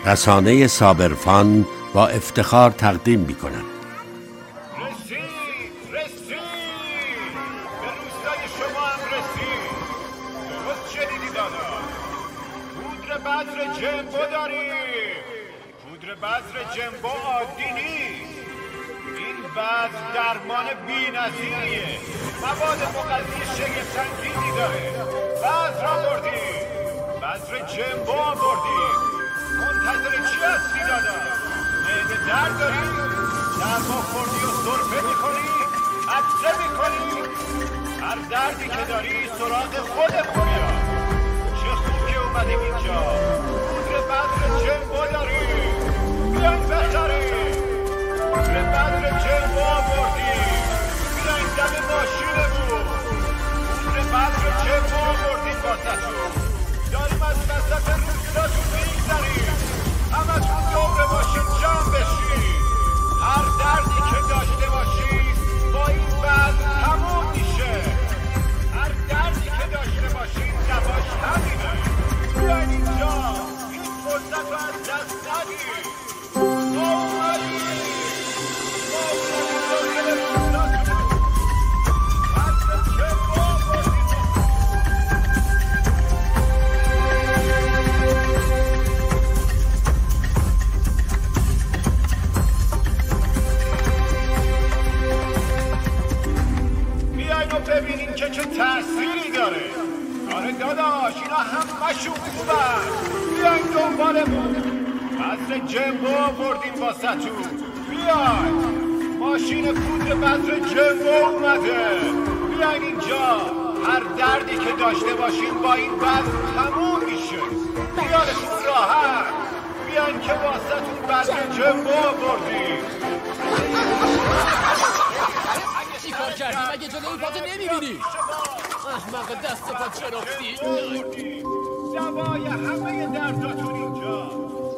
رسانه صابرفان با افتخار تقدیم می‌کند. رسید به روستای شما هم رسید. درست شنیدی دادا، پودر بذر جنبو داریم. پودر بذر جنبو عادی نیست. این بذر درمان بی‌نظیریه، مواد مغذی شگفت‌انگیزی داره. بذر آوردیم، بذر جنبو آوردیم. منتظر چی هستی دادا؟ معده درد داری؟ درمان خوردی و سرفه میکنی؟ عطسه میکنی؟ هر دردی که داری سراغ خودمون بیا. چه خوب که اومدیم اینجا. پودر بذر جنبو داریم، بیاین بخریم. پودر بذر جنبو آوردیم، بیاین دم ماشینمون. پودر بذر جنبو آوردیم واسه‌تون. داریم از وسط روستاتون میگذریم. همتون دور ماشین جمع بشید. هر دردی که داشته باشید با این بذر تموم میشه. هر دردی که داشته باشید دواش همینه. بیاین اینجا، این فرصت رو از دست ندید. ما اومدیم داخل روستاتون. بذر جنبو آوردیم. ببینین که چه تأثیری داره. آره داداش، اینا همه‌شون خوبن. بیاین دنبالمون. بذر جنبو آوردیم واسه‌تون. بیاین، ماشین پودر بذر جنبو اومده. بیاین اینجا. هر دردی که داشته باشین با این بذر تموم میشه. خیالتون راحت. بیاین که واسه‌تون بذر جنبو آوردیم. چی کار کردی؟ مگه جلوی پاتو نمیبینی؟ احمق دست پا چرافتی؟ دوای همه درداتون اینجا.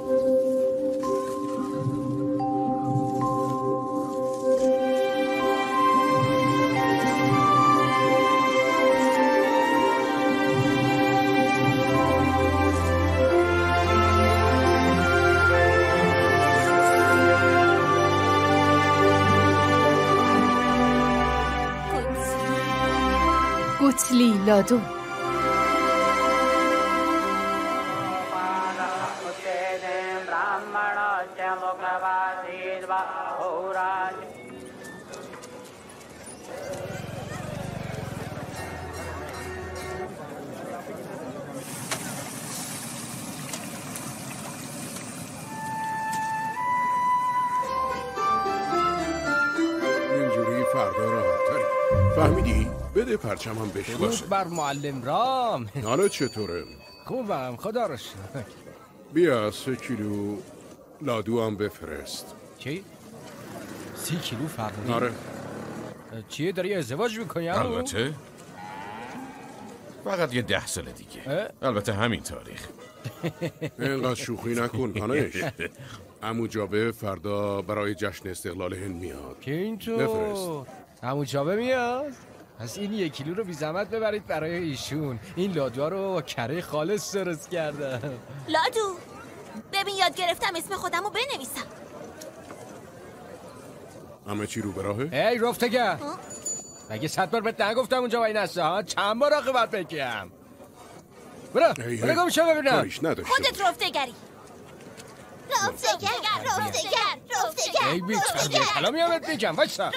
گوتلی لادو. اینجوری فردا راحت تری. فهمیدی؟ بده پرچمم بشوشه. درود بر معلم رام. حالا چطوره؟ خوبم خدا رو شکر. بیا 3 کیلو لادو هم بفرست. چی؟ 30 کیلو فرمودی؟ آره. چیه داری ازدواج میکنی؟ البته فقط یه 10 سال دیگه. البته همین تاریخ. اینقدر شوخی نکن کانش. عمو جابه فردا برای جشن استقلال هند میاد. که اینطور؟ بفرست. عمو جابه میاد؟ پس این 1 کیلو رو بی زحمت ببرید برای ایشون. این لادوها رو با کره خالص درست کردم. لادو ببین یاد گرفتم اسم خودم رو بنویسم. همه چی رو به راهه؟ ای رفتگر، مگه 100 بار بهت نگفتم اونجا وای نسته ها؟ چند بار عاقبت بگم. برو گم شو ببینم. کاریش نداشته. خودت رفتگری. رفتگر. ای بیچاره حالا میام بهت بگم. وایسا.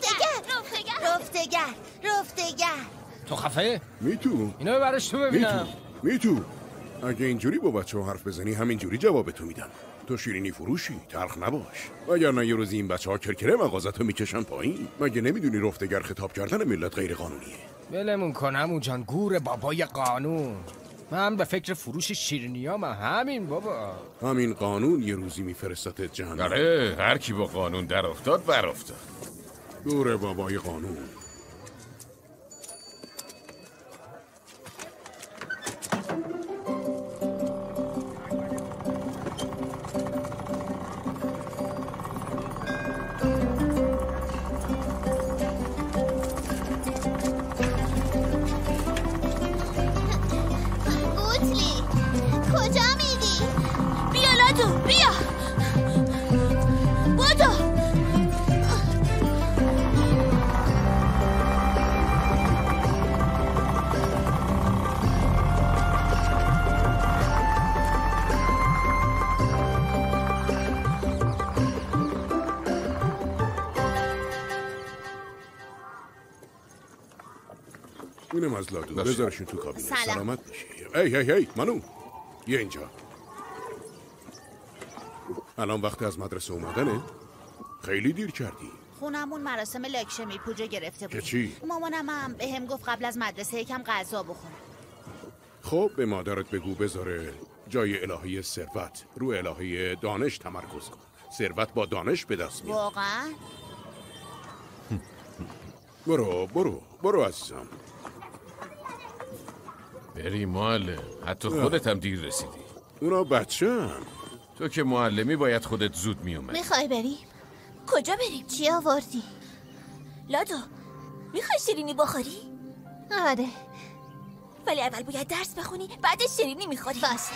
رفتگر. تو خفه؟ میتو اینو ببرش تو ببینم. میتو اگه اینجوری با بچه ها حرف بزنی همینجوری جواب تو میدم. تو شیرینی فروشی، تلخ نباش. وگرنه یه روزی این بچه ها کرکره مغازتو میکشن پایین. مگه نمیدونی رفتگر خطاب کردن ملت غیر قانونیه؟ ولمون کن عمو جان، گور بابای قانون. من به فکر فروش شیرینیام همین بابا. همین قانون یه روزی میفرستت جهنم. آره، هر کی با قانون در افتاد بر افتاد. گور بابای قانون. کجا میری؟ بیا لادو اینم از لادو. بذارشون تو کابینه. سلام. سلامت باشی. هی منو یه اینجا. الان وقت از مدرسه اومدنه؟ خیلی دیر کردی. خونمون مراسم لکشمی پوجه گرفته بود. که چی؟ مامانم هم به هم گفت قبل از مدرسه یکم غذا بخور. خب به مادرت بگو بذاره جای الهه ثروت رو الهه دانش تمرکز کن. ثروت با دانش به دست میاد. واقعا؟ برو عزیزم. بری معلم، حتی خودت هم دیر رسیدی. اونا بچه‌ام. تو که معلمی باید خودت زود میومدی. میخوای بریم؟ کجا بریم؟ چی آوردی؟ لادو میخوای شیرینی بخوری؟ آره، ولی اول باید درس بخونی بعدش شیرینی میخوری. باشه.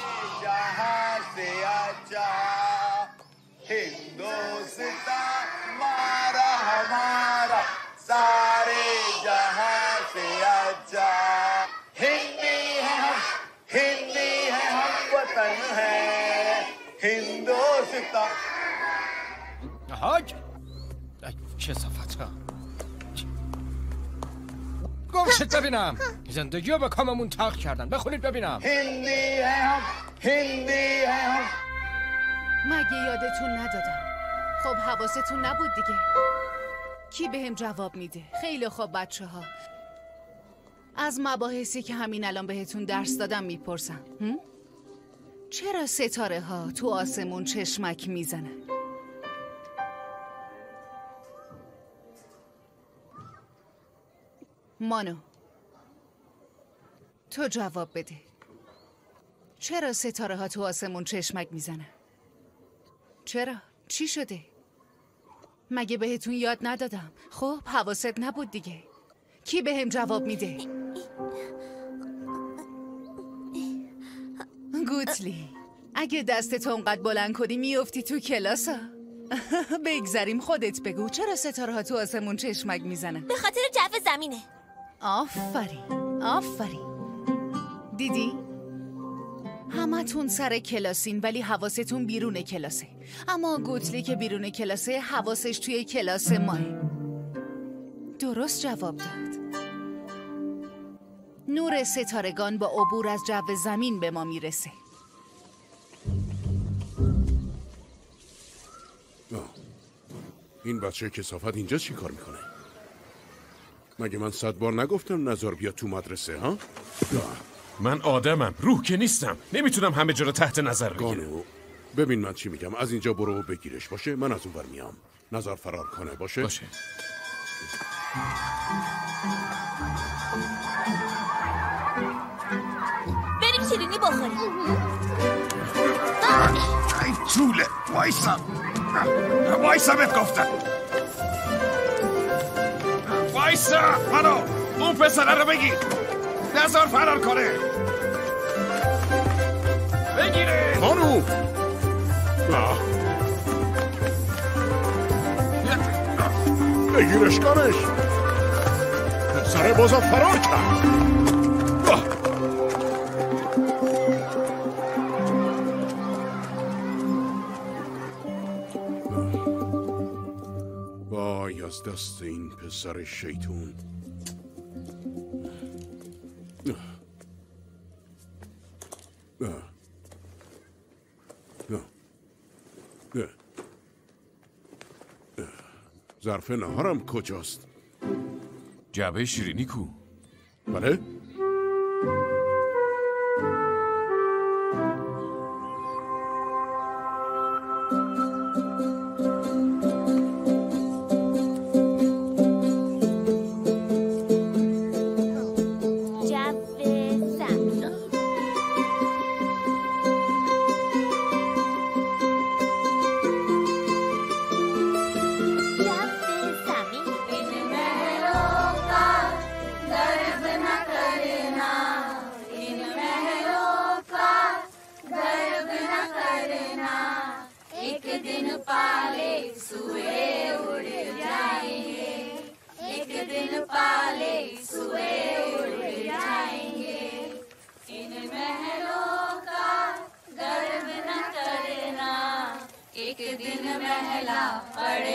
هاک چه صفت ها گمشت ببینم. زندگی رو به کاممون تاق کردن. بخونید ببینم. مگه یادتون ندادم؟ خب حواستون نبود دیگه. کی بهم جواب میده؟ خیلی خوب بچه ها، از مباحثی که همین الان بهتون درس دادم میپرسم. چرا ستاره ها تو آسمون چشمک میزنن؟ مانو تو جواب بده. چرا ستاره ها تو آسمون چشمک میزنن؟ چرا؟ چی شده؟ مگه بهتون یاد ندادم؟ خب حواست نبود دیگه. کی بهم جواب میده؟ گوتلی اگه دستتو اونقدر بلند کنی میافتی تو کلاس ها. بگذاریم خودت بگو چرا ستاره ها تو آسمون چشمک میزنن؟ به خاطر جو زمینه. آفرین. دیدی؟ همتون سر کلاسین ولی حواستون بیرون کلاسه. اما گوتلی که بیرون کلاسه حواسش توی کلاس ماه. درست جواب داد. نور ستارگان با عبور از جو زمین به ما میرسه. این بچه کثافت اینجا چی کار میکنه؟ مگه من 100 بار نگفتم نزار بیا تو مدرسه ها؟ من آدمم، روح که نیستم. نمیتونم همه جا رو تحت نظر بگیرم. گانو ببین من چی میگم. از اینجا برو و بگیرش. باشه من از اون ور میام. نزار فرار کنه. باشه بریم شیرینی بخوریم. ای طوله وایسا بهت گفتم. وایسا منو اون پسره رو بگیر. نزار فرار کنه. بگیره خانو. بگیرش کنش. پسره بازم فرار کرد. وای از دست این پسر شیطون. ظرف نهارم کجاست؟ جعبه شیرینی کو؟ بله؟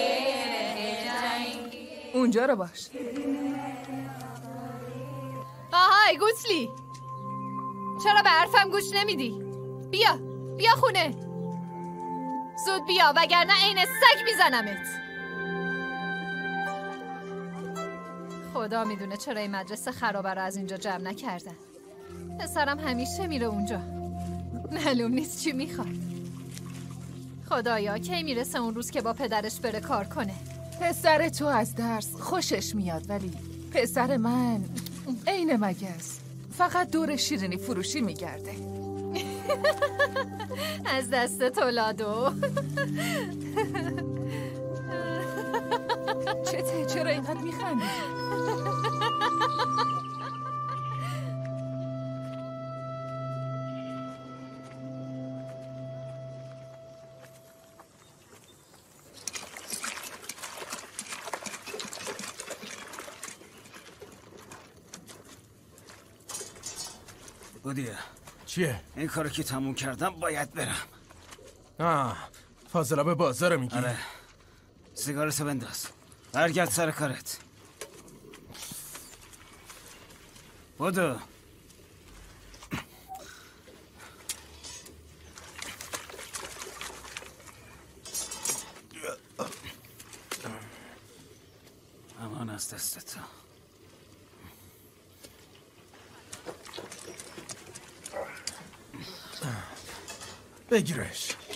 اونجا رو باش. های گوسلی، چرا به حرفم گوش نمیدی؟ بیا خونه، زود بیا وگرنه عین سگ میزنمت. خدا میدونه چرا این مدرسه خرابه رو از اینجا جمع نکردن. پسرم همیشه میره اونجا، معلوم نیست چی میخواد. خدایا کی میرسه اون روز که با پدرش بره کار کنه. پسر تو از درس خوشش میاد، ولی پسر من عین مگس، فقط دور شیرینی فروشی میگرده. از دست تولادو. چرا اینقدر میخندی؟ بودیه چیه؟ این کارو که تموم کردم باید برم. فاضلا به بازار میگی؟ آره، سیگارتو بنداز، برگرد سر کارت. بودو. امان از دست تو. بگیرش.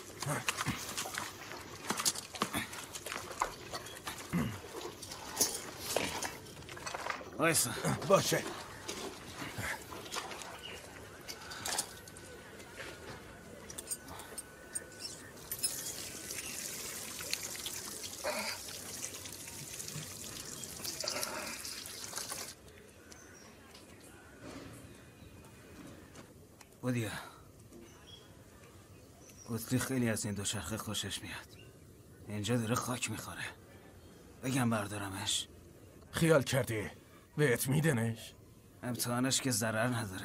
وایسا. باشه. بودیه گوسلی خیلی از این دوچرخه خوشش میاد. اینجا داره خاک میخوره. بگم بردارمش؟ خیال کردی بهت میدنش؟ امتحانش که ضرر نداره.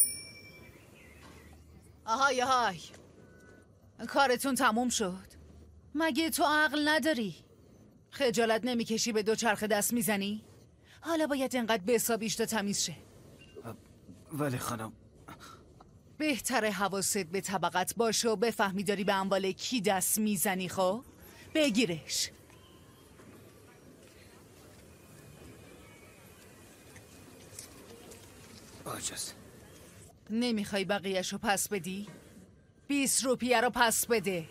آهای کارتون تموم شد. مگه تو عقل نداری؟ خجالت نمیکشی به دوچرخه دست میزنی؟ حالا باید اینقدر بسابیش تا تمیز شه. ولی خانم بهتره حواست به طبقت باشه و بفهمی داری به اموال کی دست میزنی. خب بگیرش. آجاز نمیخوای بقیهشو پس بدی؟ 20 روپیه رو پس بده.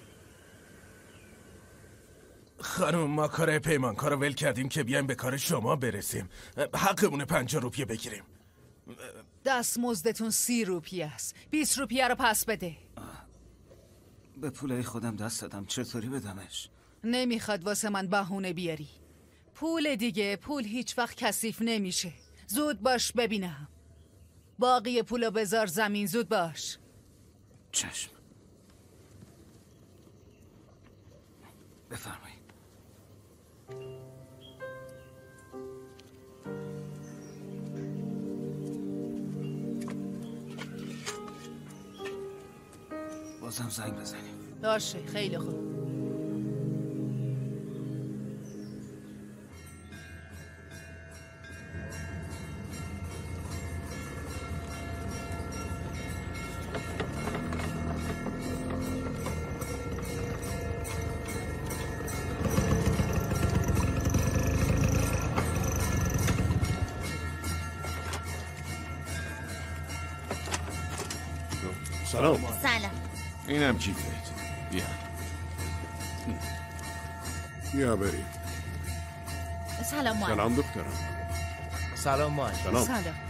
خانم ما کار پیمانکار رو ول کردیم که بیایم به کار شما برسیم. حقمونه 50 روپیه بگیریم. دستمزدتون 30 روپیه است. 20 روپیه رو پس بده. به پولای خودم دست دادم، چطوری بدمش؟ نمیخواد واسه من بهونه بیاری. پول دیگه، پول هیچ وقت کثیف نمیشه. زود باش ببینم. باقی پولو بذار زمین، زود باش. چشم. بفرمایید. بازم زنگ بزنیم. باشه خیلی خوب. سلام. اینم کیفت. بیا بریم. سلام مامان. سلام دخترم. سلام مامان. سلام.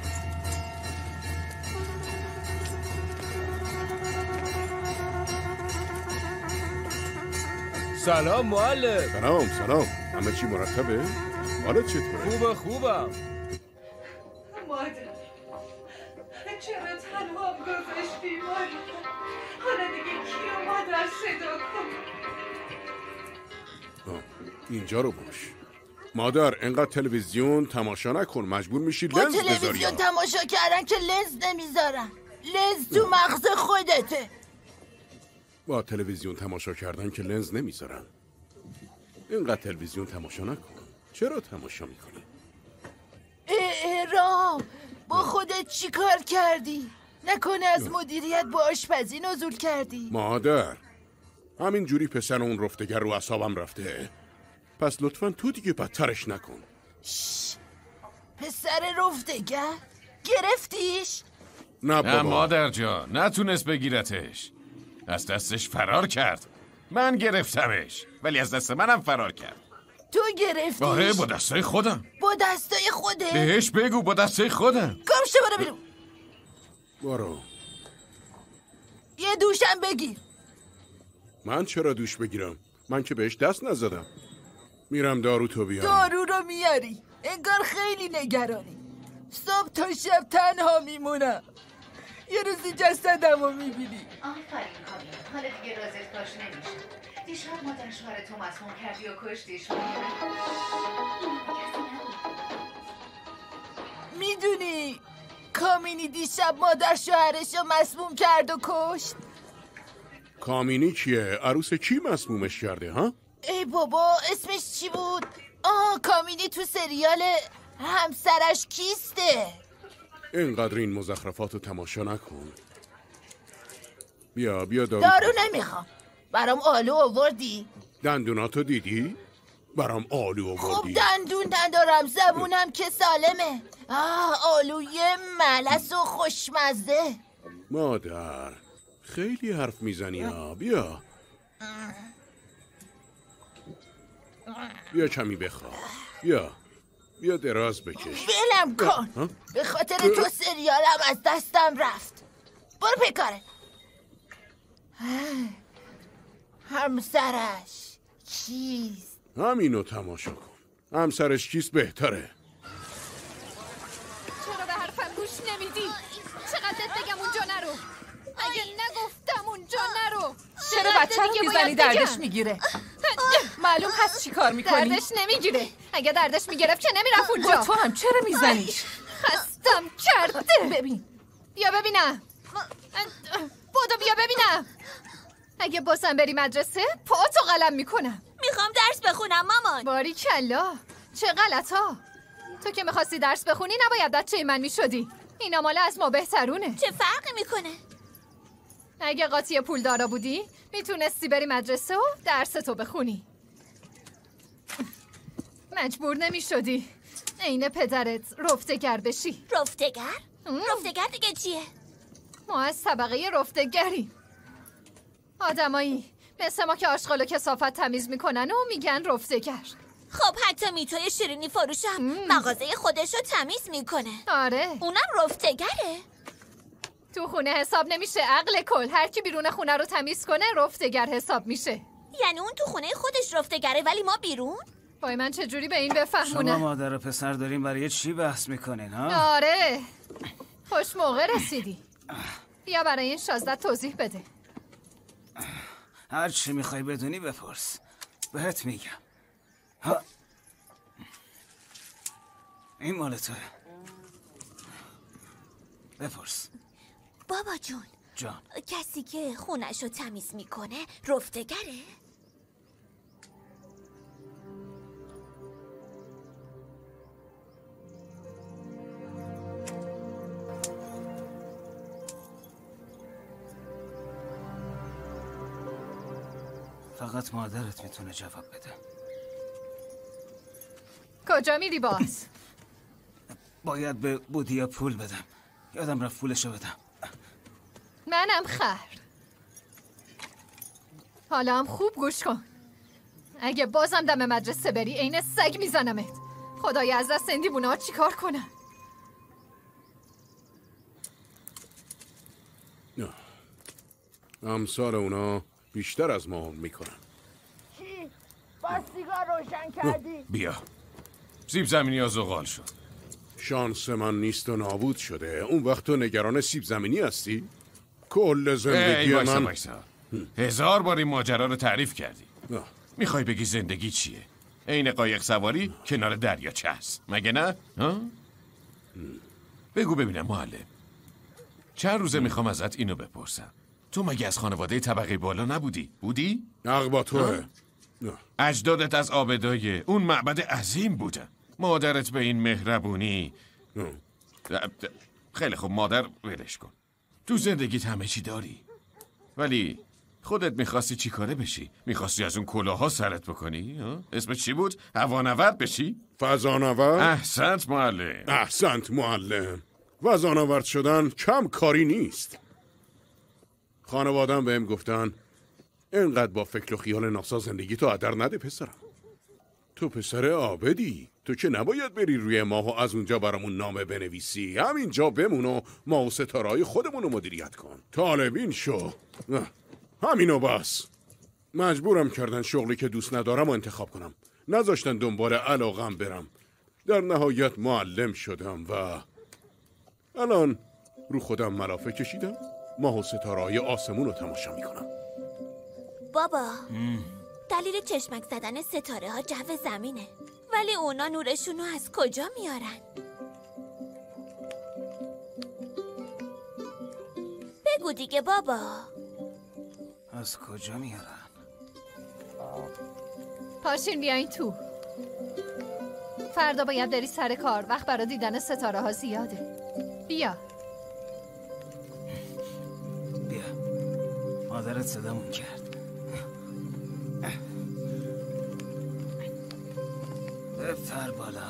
سلام معلم. سلام. همه چی مرتبه؟ حالت چطوره؟ خوبم. مادر چرا تنها گذاشتی مادر؟ حالا دیگه کی رو مادر صدا کن؟ اینجا رو باش. مادر انقدر تلویزیون تماشا نکن، مجبور میشی لنز بذاری. تلویزیون تماشا کردن که لنز نمیذارن. لنز تو مغز خودته. با تلویزیون تماشا کردن که لنز نمیذارن. اینقدر تلویزیون تماشا نکن. چرا تماشا میکنی؟ رام با خودت چی کار کردی؟ نکنه از مدیریت با آشپزی نزول کردی؟ مادر، همین جوری پسر اون رفتگر رو اعصابم رفته. پس لطفاً تو دیگه بدترش نکن. پسر رفتگر؟ گرفتیش؟ نه بابا. نه مادر جان، نتونست بگیرتش. از دستش فرار کرد. من گرفتمش، ولی از دست منم فرار کرد. تو گرفتیش؟ آره، با دستای خودم. با دستای خودت؟ بهش بگو با دستای خودم. گم شو برو بیرون. برو. یه دوشم بگیر. من چرا دوش بگیرم؟ من که بهش دست نزدم. میرم دارو تو بیارم. دارو رو میاری؟ انگار خیلی نگرانی. صبح تا شب تنها میمونم. یه روزی جسدم رو میبینی. آفرین کامی، حالا دیگه رازت کاش نمیشه. دیشب مادر شوهر تو مسموم کردی و کشتیش. میدونی کامینی دیشب مادر شوهرش رو مسموم کرد و کشت؟ کامینی کیه؟ عروس کی مسمومش کرده ها؟ ای بابا اسمش چی بود؟ کامینی تو سریال همسرش کیسته. اینقدر این مزخرفات رو تماشا نکن. بیا دارو. دارو نمیخوام. برام آلو آوردی؟ دندوناتو دیدی؟ برام آلو آوردی. خب دندون ندارم، زبونم که سالمه. آلوی ملس و خوشمزه. مادر خیلی حرف میزنی ها. بیا کمی بخواب. بیا دراز بکش. ولم کن. به خاطر تو سریالم از دستم رفت. برو پیکاره. همسرش کیست؟ همینو تماشا کن. همسرش کیست بهتره. چرا به حرفم گوش نمیدی؟ چقدر بگم اونجا نرو؟ اگه نگفتم اونجا نرو. چرا بچه رو میزنی دردش میگیره؟ معلوم هست چی کار میکنی؟ دردش نمیگیره. اگه دردش میگرفت که نمیرفت اونجا. تو هم چرا میزنیش؟ خستم کرده. ببین. بیا ببینم. بودو بیا ببینم. اگه بازم بری مدرسه پاتو قلم میکنم. میخوام درس بخونم مامان. باریکلا. چه غلطا. تو که میخواستی درس بخونی نباید بچه من میشدی. اینا مال از ما بهترونه. چه فرقی میکنه؟ اگه قاطی پول دارا بودی میتونستی بری مدرسه و درستو بخونی. مجبور نمیشدی عین پدرت رفتگر بشی. رفتگر؟ رفتگر دیگه چیه؟ ما از طبقه رفتگریم. آدمایی مثل ما که آشغال و کثافت تمیز میکنن و میگن رفتگر. خب حتی میتوی شیرینی فروشم مغازه خودش رو تمیز میکنه. آره اونم رفتگره. تو خونه حساب نمیشه عقل کل. هر کی بیرون خونه رو تمیز کنه رفتگر حساب میشه. یعنی اون تو خونه خودش رفتگره ولی ما بیرون؟ وای من چجوری به این بفهمونم؟ شما مادر و پسر داریم برای چی بحث میکنین ها؟ آره خوش موقع رسیدی. بیا برای این 16 توضیح بده. هر چی میخوای بدونی بپرس. بهت میگم. این مال توه. بپرس. بابا جان کسی که خونش رو تمیز میکنه رفتگره؟ فقط مادرت میتونه جواب بده. کجا میری باز؟ باید به بودیا پول بدم. یادم رفت پولشو بدم. منم خر. حالا هم خوب گوش کن. اگه بازم دم مدرسه بری عین سگ میزنمت. خدایا از دست این دیوونه ها چی کار کنم؟ امثال اونا بیشتر از ما میکنن. چی؟ با سیگار روشن کردی؟ بیا سیب زمینی ها زغال شد. شانس من نیست و نابود شده. اون وقت تو نگران سیب زمینی هستی؟ کل زندگی من وایسا. 1000 بار این ماجرا رو تعریف کردی. میخوای بگی زندگی چیه؟ عین قایق سواری کنار دریاچه است مگه نه؟ بگو ببینم معلم. چند روزه میخوام ازت اینو بپرسم. تو مگه از خانواده طبقه بالا نبودی؟ بودی؟ حق با توه. اجدادت از آبدای اون معبد عظیم بودن. مادرت به این مهربونی خیلی خوب مادر، ولش کن. تو زندگیت همه چی داری، ولی خودت میخواستی چی کاره بشی؟ میخواستی از اون کلاها سرت بکنی؟ اسم چی بود؟ هوانورد بشی؟ فضانورد؟ احسنت معلم. احسنت معلم. فضانورد شدن کم کاری نیست. خانوادم بهم گفتن اینقدر با فکر و خیال ناسا زندگی تو هدر نده پسرم. تو پسر عابدی، تو که نباید بری روی ماه و از اونجا برامون نامه بنویسی. همینجا بمون و ما و ستاره‌های خودمون رو مدیریت کن. طالبین شو. همینو بس. مجبورم کردن شغلی که دوست ندارم و انتخاب کنم. نذاشتن دنبال علاقم برم. در نهایت معلم شدم و الان رو خودم ملافه کشیدم. ماه و ستاره‌های آسمون رو تماشا میکنم. بابا دلیل چشمک زدن ستاره ها جو زمینه، ولی اونا نورشونو از کجا میارن؟ بگو دیگه بابا. از کجا میارن؟ پاشین بیاین تو. فردا باید بری سر کار، وقت برای دیدن ستاره ها زیاده. بیا مادرت صدامون کرد. بپر بالا.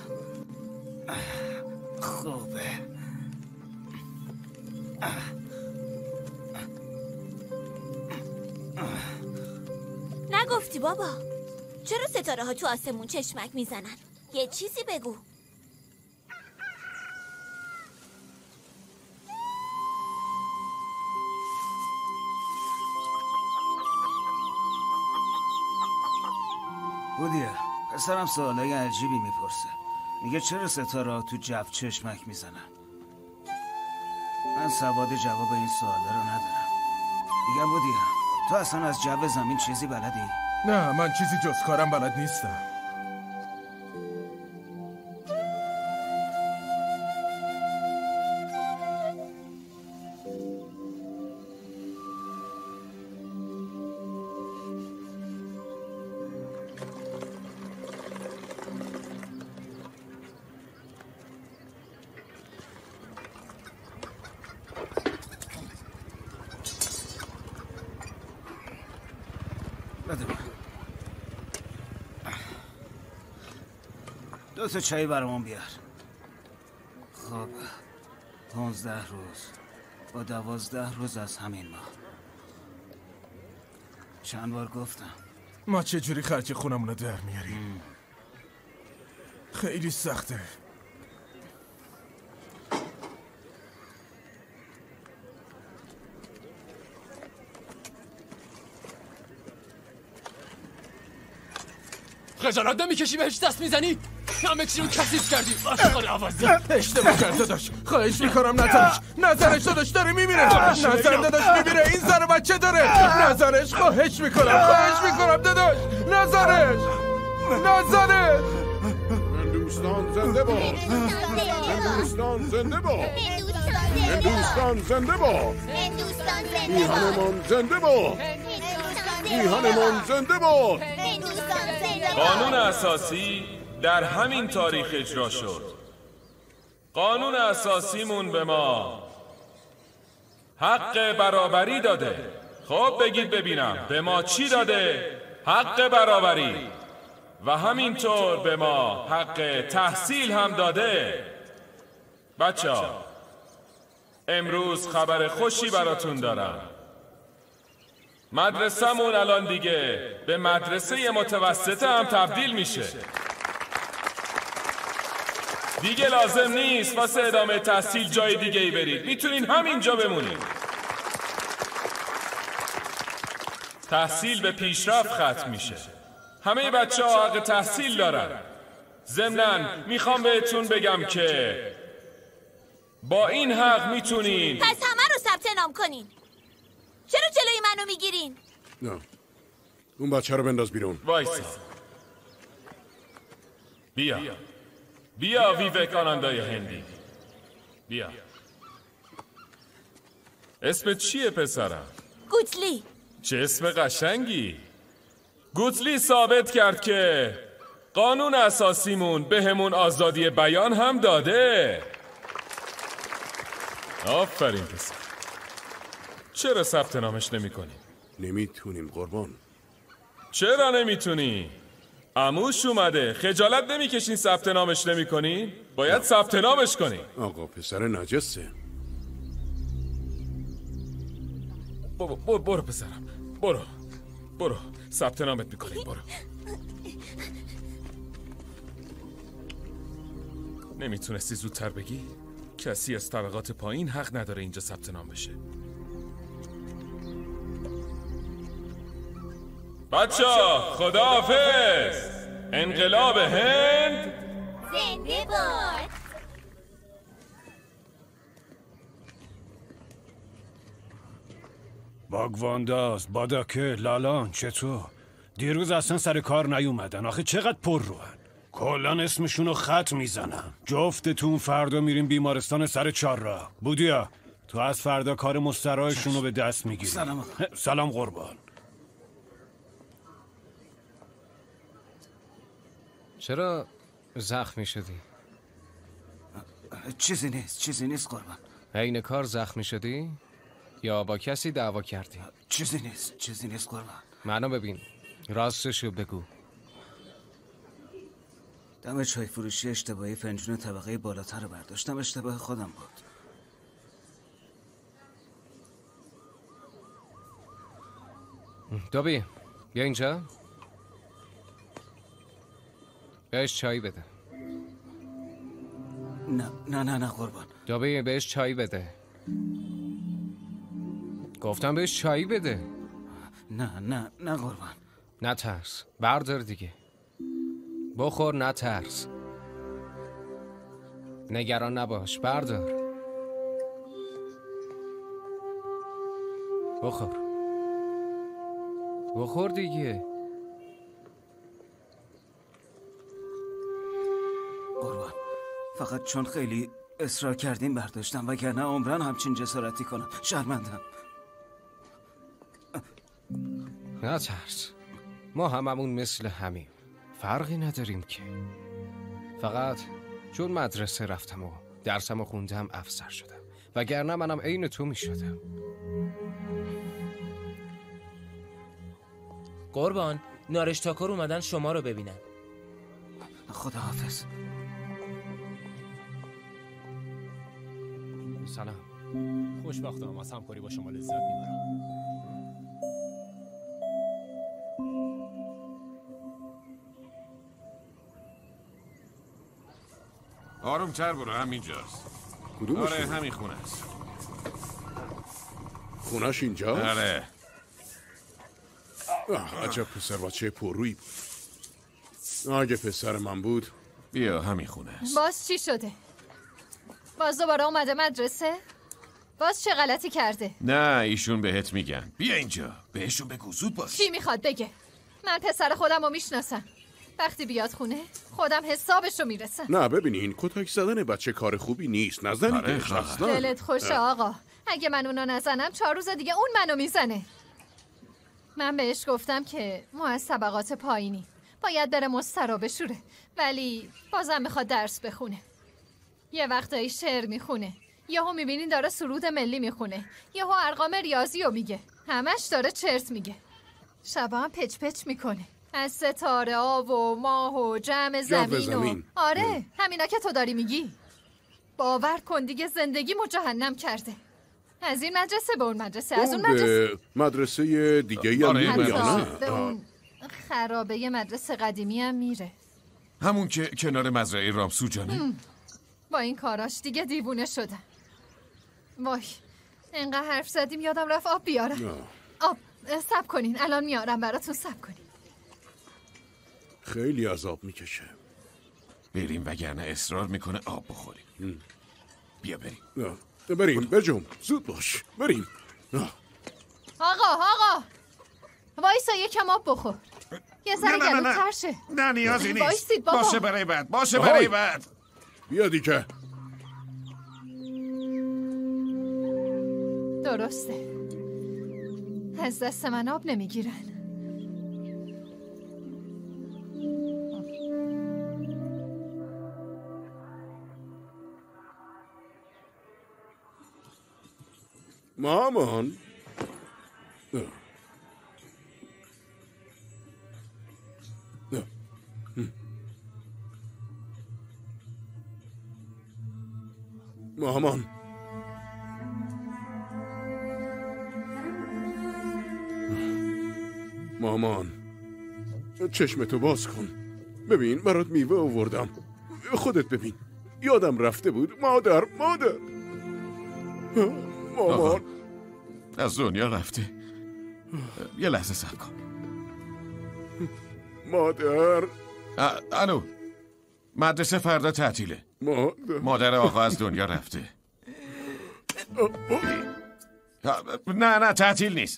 خوبه. نگفتی بابا؟ چرا ستاره ها تو آسمون چشمک میزنن؟ یه چیزی بگو. بودیه پسرم سوالای عجیبی میپرسه. میگه چرا ستاره ها تو جو چشمک میزنن؟ من سواد جواب این سوالا رو ندارم. میگم بودیه تو اصلا از جو زمین چیزی بلدی؟ نه من چیزی جز کارم بلد نیستم. دو تا چایی برامون بیار. خب 15 روز با 12 روز از همین ماه. چند بار گفتم ما چجوری خرج خونمونو در میاریم؟ خیلی سخته. خجالت نمیکشی بهش دست میزنی؟ همه چی رو کثیف کردی. اشتباه کرده داشت. خواهش میکنم نظرش. نظرش داداش داره میمیره. نظر داداش میمیره. این زن و بچه داره. نظرش خواهش میکنم داداش. نظرش. هندوستان زنده باد. هندوستان زنده باد. هندوستان زنده باد. میهنمان زنده باد. میهنمان زنده باد. قانون اساسی در همین تاریخ اجرا شد. قانون اساسیمون به ما حق برابری داده. خب بگید ببینم به ما چی داده؟ حق برابری. و همینطور به ما حق تحصیل هم داده. بچه‌ها امروز خبر خوشی براتون دارم. مدرسه‌مون الان دیگه به مدرسه متوسطه هم تبدیل میشه. دیگه لازم نیست واسه ادامه تحصیل جای دیگه ای برید. میتونین همینجا بمونید. تحصیل به پیشرفت ختم میشه. همه بچه ها حق تحصیل دارن. ضمناً میخوام بهتون بگم که با این حق میتونین پس همه رو ثبت نام کنین. چرا جلوی منو میگیرین؟ نه اون بچه رو بنداز بیرون. وایسا. بیا ویوکاناندای هندی. بیا. اسمت چیه پسرم؟ گوتلی. چه اسم قشنگی. گوتلی ثابت کرد که قانون اساسیمون بهمون آزادی بیان هم داده. آفرین پسر. چرا ثبت نامش نمی کنی؟ نمیتونیم قربان. چرا نمیتونی؟ عموش اومده، خجالت نمیکشین ثبت نامش نمی کنی؟ باید ثبت نامش کنی. آقا پسر نجسه. برو پسرم، برو ثبت نامت میکنیم. برو. نمیتونستی زودتر بگی؟ کسی از طبقات پایین حق نداره اینجا ثبت نام بشه. بچه‌ها خداحافظ. انقلاب هند زنده باد. باگوانداز، باداکه، لالان، چطور؟ دیروز اصلا سر کار نیومدن. آخه چقدر پر روان. کلان اسمشونو خط میزنم. جفتتون فردا میریم بیمارستان سر چهارراه. بودیا تو از فردا کار مستراحشونو به دست میگیری. سلام قربان. چرا زخمی شدی؟ چیزی نیست قربان. عین کار زخمی شدی؟ یا با کسی دعوا کردی؟ چیزی نیست قربان. منو ببین، راستشو بگو. دم چای فروشی اشتباهی فنجون طبقه بالاتر رو برداشتم. اشتباه خودم بود. دوبی بیا اینجا. بهش چای بده. نه قربان. دوبی بهش چای بده. گفتم بهش چای بده. نه قربان. نترس، بردار دیگه. بخور، نترس. نگران نباش، بردار. بخور دیگه. قربان فقط چون خیلی اصرار کردین برداشتم، وگرنه عمرن همچین جسارتی کنم. شرمندم. نترس، ما هممون مثل همیم، فرقی نداریم که. فقط چون مدرسه رفتم و درسم خوندم افسر شدم، وگرنه منم عین تو می شدم. قربان نارشتاکور اومدن شما رو ببینن. خداحافظ. سلام. خوشبختم از همکاری با شما لذت میبرم. آرومتر برو، همینجاست. کدومش؟ آره همین خونه است. خونش اینجاست؟ آره. عجب پسر بچه پررویی بود. اگه پسر من بود. بیا همین خونه است. باز چی شده؟ باز دوباره اومده مدرسه؟ باز چه غلطی کرده؟ نه ایشون بهت میگن. بیا اینجا بهشون بگو، زود باش. چی میخواد بگه؟ من پسر خودم رو میشناسم. وقتی بیاد خونه خودم حسابش رو میرسم. نه ببینین کتک زدن بچه کار خوبی نیست. نزنیدش اصلا. دلت خوشه آقا. اگه من اونو نزنم 4 روز دیگه اون منو میزنه. من بهش گفتم که ما از طبقات پایینی، باید بره مسترا بشوره، ولی بازم میخواد درس بخونه. یه وقتایی شعر میخونه، یهو میبینین داره سرود ملی میخونه، یهو ارقام ریاضی رو میگه، همش داره چرت میگه. شبا هم پچ پچ میکنه از ستاره ها و ماه و جمع زمین و آره همینا که تو داری میگی. باور کن دیگه زندگیمو جهنم کرده. از این مدرسه به اون مدرسه، از اون مدرسه دیگه هم میره یا نه؟ به اون خرابه مدرسه قدیمی هم میره. همون که کنار مزرعه رامسو جانه؟ با این کاراش دیگه دیوونه شدم. وای اینقدر حرف زدیم یادم رفت آب بیارم. آب صبر کنین الان میارم براتون، صبر کنین. خیلی عذاب میکشه. بریم وگرنه اصرار میکنه آب بخوریم. بیا بریم. بریم بجم، زود باش بریم. آقا وایسا یکم آب بخور. یه ذره گلوتر شه. نه نیازی نیست. وایسید بابا. باشه برای بعد. بیا دیگه. درسته از دست من آب نمیگیرن. مامان مامان مامان چشمتو باز کن. ببین برات میوه آوردم. خودت ببین. یادم رفته بود. مادر مامان از دنیا رفته. یه لحظه صبر کن. مادر انو مدرسه فردا تعطیله. مادر آقا از دنیا رفته. نه تعطیل نیست.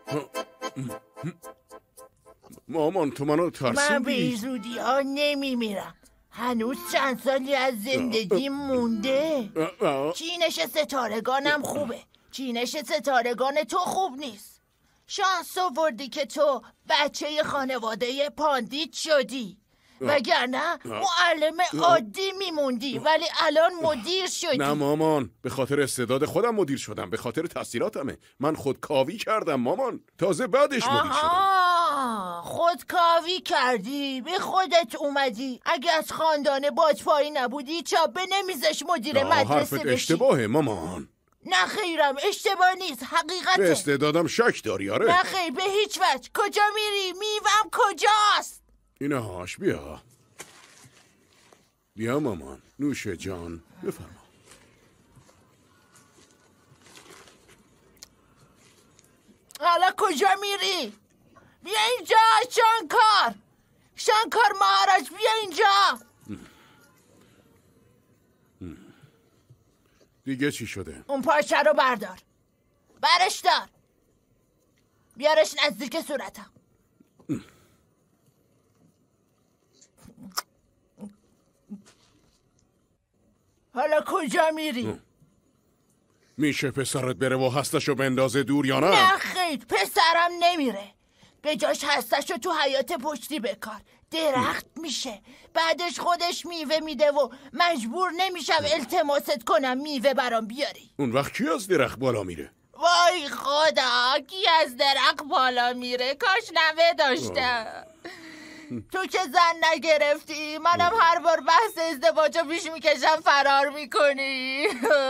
مامان تو منو ترسوندی. من به زودی ها نمیمیرم. هنوز چند سالی از زندگی مونده. چینش ستارگانم خوبه. چینش ستارگان تو خوب نیست. شانس آوردی که تو بچه خانواده پاندیت شدی، وگرنه معلم عادی میموندی، ولی الان مدیر شدی. نه مامان، به خاطر استعداد خودم مدیر شدم، به خاطر تحصیلاتمه. من خودکاوی کردم مامان، تازه بعدش مدیر شدم. خودکاوی کردی، به خودت اومدی. اگه از خاندان باجپایی نبودی چابه نمیزش مدیر مدرسه حرفت بشی. اشتباهه مامان. نه خیرم، اشتباه نیست، حقیقته. به استعدادم شک داری؟ آره. نه خیر، به هیچ وجه. کجا میری؟ میوم کجاست؟ اینهاش بیا مامان. نوش جان، بفرما. حالا کجا میری؟ بیا اینجا شانکار مهاراج، بیا اینجا. دیگه چی شده؟ اون پارچه رو بردار، برش دار، بیارش نزدیک صورتم. حالا کجا میری؟ میشه پسرت بره و هستشو بندازه دور یا نه؟ نه خیر، پسرم نمیره. به جاش هستشو تو حیات پشتی بکار. درخت میشه، بعدش خودش میوه میده و مجبور نمیشم التماست کنم میوه برام بیاری. اون وقت کی از درخت بالا میره؟ وای خدا، کی از درخت بالا میره؟ کاش نوه داشتم. تو که زن نگرفتی، منم هر بار بحث ازدواجو پیش میکشم فرار میکنی.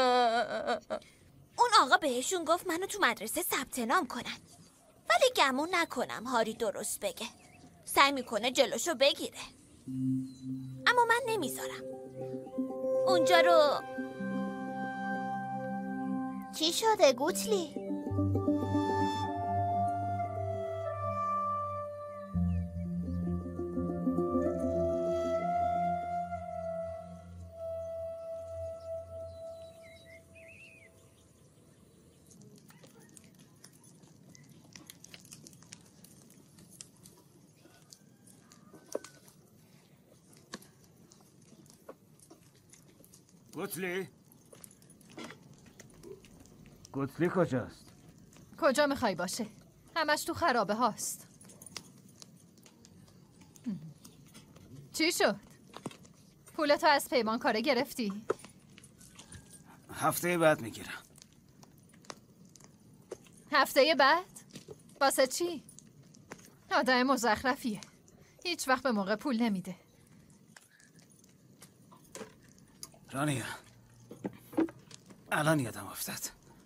اون آقا بهشون گفت منو تو مدرسه ثبت نام کنن، ولی گمون نکنم هاری درست بگه. سعی میکنه جلوشو بگیره، اما من نمیذارم. اونجا رو چی شده گوتلی؟ گوتلی کجاست؟ کجا میخوای باشه؟ همش تو خرابه هاست. چی شد؟ پولتو از پیمانکاره گرفتی؟ هفته بعد میگیرم. هفته بعد؟ واسه چی؟ آدم مزخرفیه، هیچ وقت به موقع پول نمیده. رانیا، الان یادم افتاد.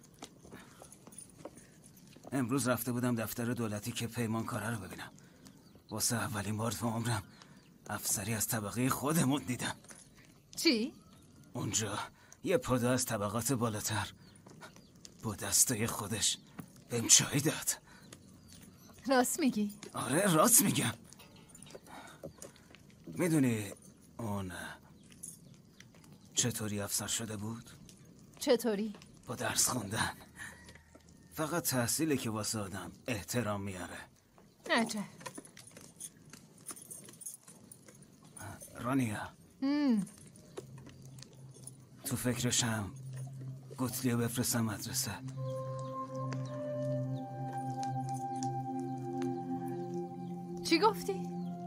امروز رفته بودم دفتر دولتی که پیمانکاره رو ببینم. واسه اولین بار تو عمرم افسری از طبقه خودمون دیدم. چی؟ اونجا یه پدا از طبقات بالاتر با دستای خودش بهم چای داد. راست میگی؟ آره راست میگم. میدونی اون چطوری افسر شده بود؟ چطوری؟ با درس خوندن. فقط تحصیله که واسه آدم احترام میاره. عجب. رانیا، تو فکرشم گوتلی رو بفرستم مدرسه. چی گفتی؟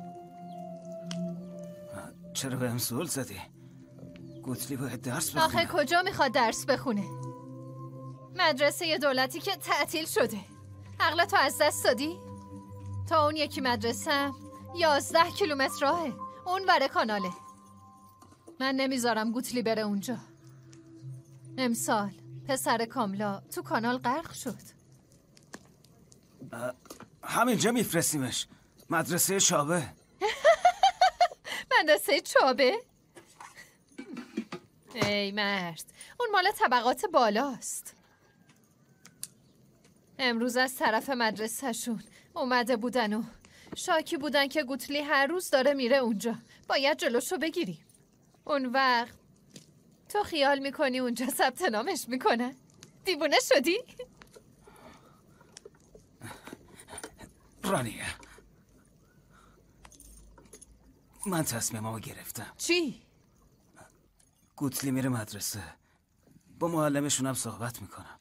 چرا بهم سوال زدی؟ گوتلی باید درس بخونه. آخه کجا میخواد درس بخونه؟ مدرسه دولتی که تعطیل شده. عقلتو از دست دادی؟ تا اون یکی مدرسه 11 کیلومتر راهه. اون ور کاناله. من نمیذارم گوتلی بره اونجا. امسال پسر کاملا تو کانال غرق شد. همینجا میفرستیمش. مدرسه چابه. مدرسه چابه؟ ای مرد، اون مال طبقات بالاست. امروز از طرف مدرسهشون اومده بودن و شاکی بودن که گوتلی هر روز داره میره اونجا. باید جلوشو بگیریم. اون وقت تو خیال میکنی اونجا ثبت نامش میکنن؟ دیوونه شدی؟ رانیه، من تصمیممو گرفتم. چی؟ گوتلی میره مدرسه. با معلمشونم صحبت میکنم.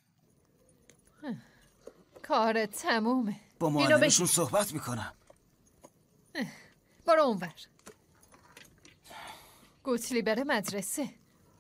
کارت تمومه. با معلمشون صحبت میکنم. برو اونور. گوتلی بره مدرسه.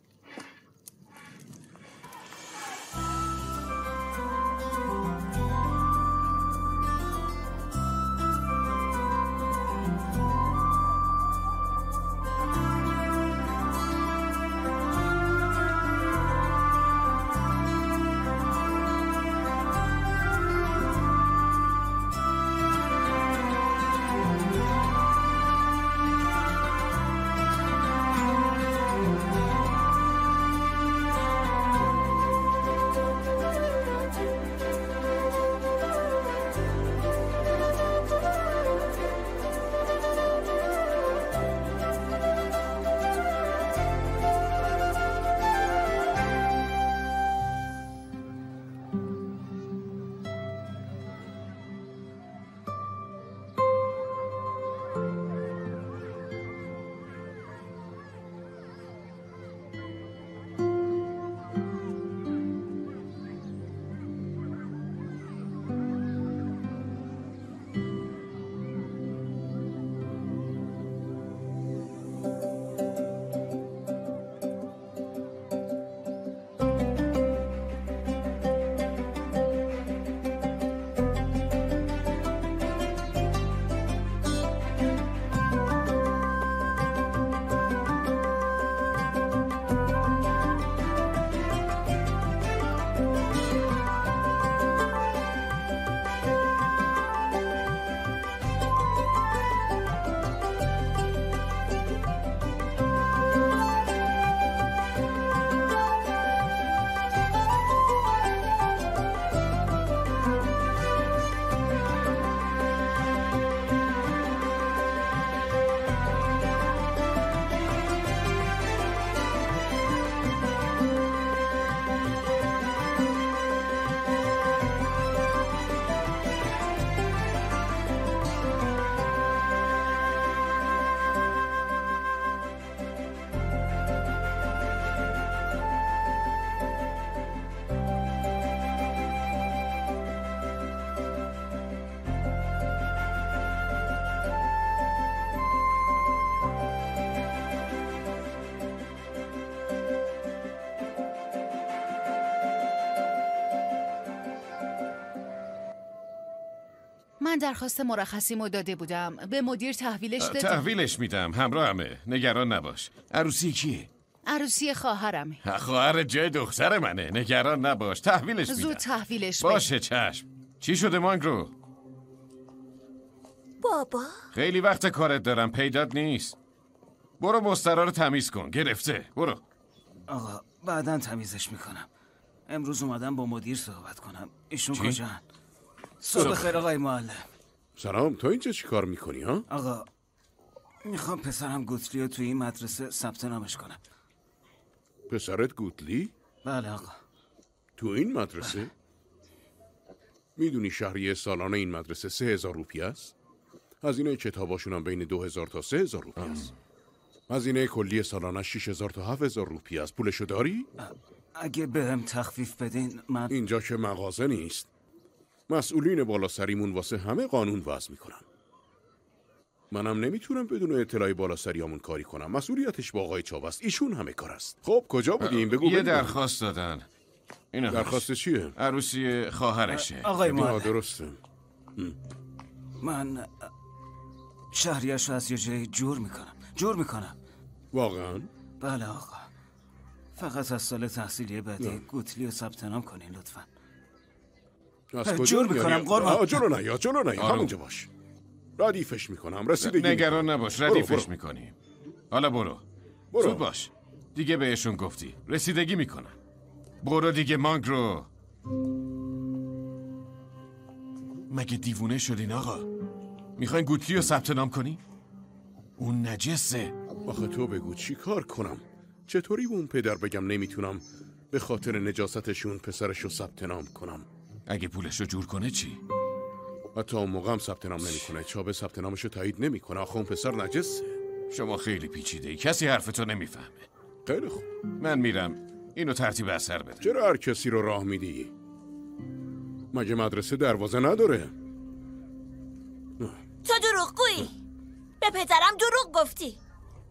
من درخواست مرخصیمو داده بودم. به مدیر تحویلش دادم. تحویلش میدم، همراهمه. نگران نباش. عروسی کیه؟ عروسی خواهرمه. خواهر جای دختر منه. نگران نباش، تحویلش میدم. زود تحویلش باشه چشم. چی شده مانگرو؟ بابا خیلی وقت کارت دارم، پیدات نیست. برو مسترا رو تمیز کن. گرفته. برو. آقا بعداً تمیزش میکنم. امروز اومدم با مدیر صحبت کنم. ایشون کجان؟ صبح خیر آقای معلم. سلام، تو اینجا چی کار میکنی ها؟ آقا میخوام پسرم گوتلی رو توی این مدرسه ثبت نامش کنم. پسرت گوتلی؟ بله آقا. تو این مدرسه؟ میدونی شهریه سالانه این مدرسه 3000 روپیه است؟ هزینه کتاباشون هم بین 2000 تا 3000 روپیه است. هزینه کلی سالانه 6000 تا 7000 روپیه است. پولشو داری؟ اگه بهم تخفیف بدین من... اینجا که مغازه نیست. مسئولین بالا سریمون واسه همه قانون وضع میکنن. منم نمیتونم بدون اطلاع بالا سریامون کاری کنم. مسئولیتش با آقای چاو است. ایشون همه کار است. خب کجا بودیم؟ بگو. یه درخواست دادن. اینو درخواست چیه؟ عروسی خواهرشه. آقای معلم درسته. من شهریه‌اش رو از یه جایی جور میکنم. واقعا؟ بله آقا. فقط از سال تحصیلی بعدی گوتلی رو ثبت نام کنین لطفا. جور میکنم قربان. جلو نیا همونجا باش. ردیفش میکنم. رسیدگی نگران نباش، ردیفش میکنیم. حالا برو. زود باش. دیگه بهشون گفتی رسیدگی میکنن. برو دیگه مانگرو. مگه دیوونه شدین آقا؟ میخواین گوتلی رو ثبت نام کنی؟ اون نجسه. آخه تو بگو چی کار کنم؟ چطوری به اون پدر بگم نمیتونم به خاطر نجاستشون پسرش رو ثبت نام کنم؟ اگه پولش رو جور کنه چی؟ حتی اون موقع هم ثبت نام نمیکنه. چابه ثبت نامش رو تایید نمیکنه. آخه اون پسر نجسه. شما خیلی پیچیده ای. کسی حرفتو نمیفهمه. خیلی خوب. من میرم اینو ترتیب اثر بده. چرا هر کسی رو راه میدی؟ مگه مدرسه دروازه نداره؟ تو دروغگویی. به پدرم دروغ گفتی.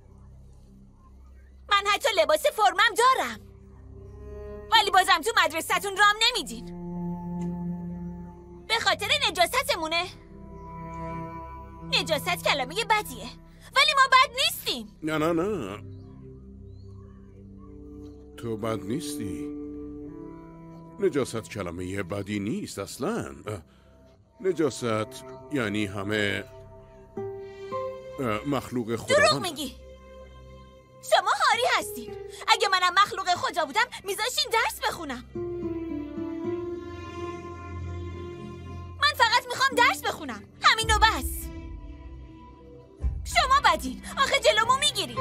من حتی لباس فرمم دارم، ولی بازم تو مدرسه‌تون رام نمیدین. به خاطر نجاستمونه. نجاست کلمه بدیه، ولی ما بد نیستیم. نه تو بد نیستی. نجاست کلمه بدی نیست اصلا. نجاست یعنی همه مخلوق خداوند. دروغ میگی. شما هاری هستید. اگه منم مخلوق خدا بودم میذاشین درس بخونم. من فقط میخوام درس بخونم، همین و بس. شما بدین. آخه جلومو میگیرین.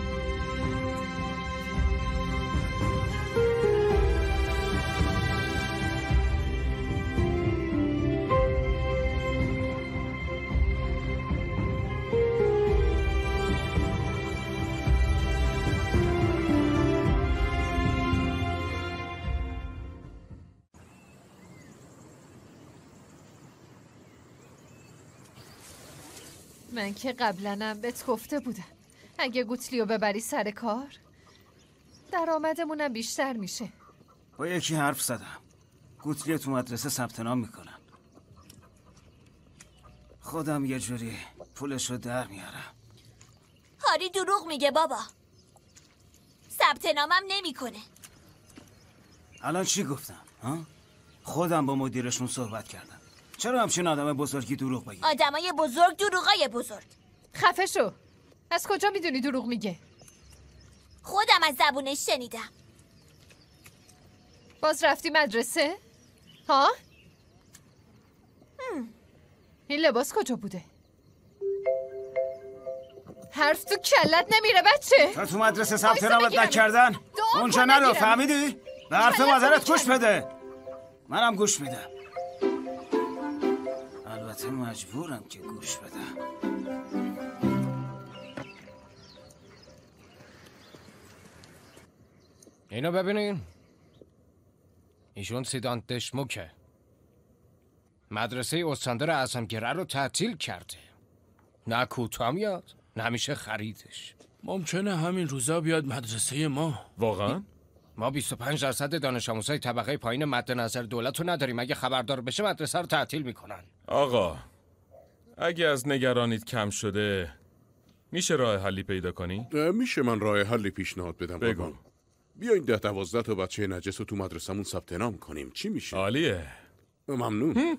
من که قبلنم بهت گفته بودم اگه گوتلیو ببری سر کار درآمدمونم بیشتر میشه. با یکی حرف زدم. گوتلیو تو مدرسه ثبت نام میکنن. خودم یه جوری پولش رو در میارم. هاری دروغ میگه بابا. ثبت نامم نمیکنه. الان چی گفتم؟ خودم با مدیرشون صحبت کردم. چرا همچین آدم بزرگی دروغ بگی؟ آدمای بزرگ دروغای بزرگ. خفه شو. از کجا میدونی دروغ میگه؟ خودم از زبونش شنیدم. باز رفتی مدرسه؟ ها؟ این لباس کجا بوده؟ حرف تو کلت نمیره بچه. تو مدرسه ثبت نامت نکردن؟ اونجا نرو، فهمیدی؟ به حرف مادرت گوش بده. منم گوش میدم. البته مجبورم که گوش بدم. اینو ببینین. ایشون سیدان دشموکه. مدرسه اسکندر اعظمگره رو تعطیل کرده. نه کوتا میاد نه میشه خریدش. ممکنه همین روزا بیاد مدرسه ما. واقعا؟ ما 25% دانش آموزای طبقه پایین مد نظر دولت رو نداریم. اگه خبردار بشه مدرسه رو تعطیل میکنن. آقا اگه از نگرانیت کم شده میشه راه حلی پیدا کنی؟ میشه من راه حلی پیشنهاد بدم؟ بگو. بیاین 10-12 تا بچه نجس رو تو مدرسمون ثبت نام کنیم. چی میشه؟ عالیه. ممنون.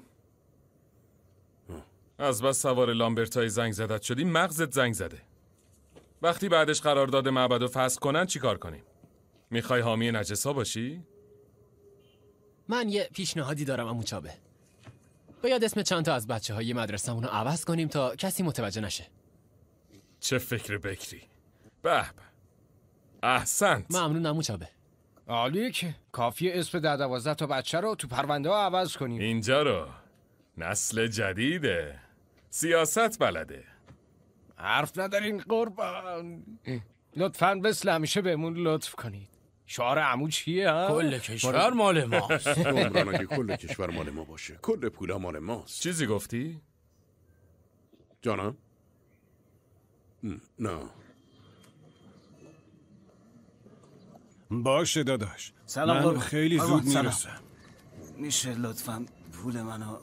از بس سوار لامبرتای زنگ زدت شدی مغزت زنگ زده. وقتی بعدش قرارداد معبد رو فسخ کنن چی کار کنیم؟ میخوای حامی نجسا باشی؟ من یه پیشنهادی دارم عمو چابه. باید اسم چند تا از بچه‌های مدرسه‌مون رو عوض کنیم تا کسی متوجه نشه. چه فکر بکری. به به. احسنت. ممنون عمو چابه. عالیه که کافیه اسم 10-12 تا بچه رو تو پرونده ها عوض کنیم. اینجا رو نسل جدیده. سیاست بلده. حرف ندارین قربان. لطفاً مثل همیشه بهمون لطف کنید. شعار عمو چیه ها؟ کل کشور مال ماست. عمران اگه کل کشور مال ما باشه کل پولا مال ماست. چیزی گفتی؟ جانم؟ نه باشه داداش. سلام من قربان. خیلی قربان، زود سلام. میرسم. میشه لطفاً پول منو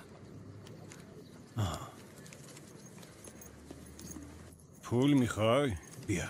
پول میخوای؟ بیا.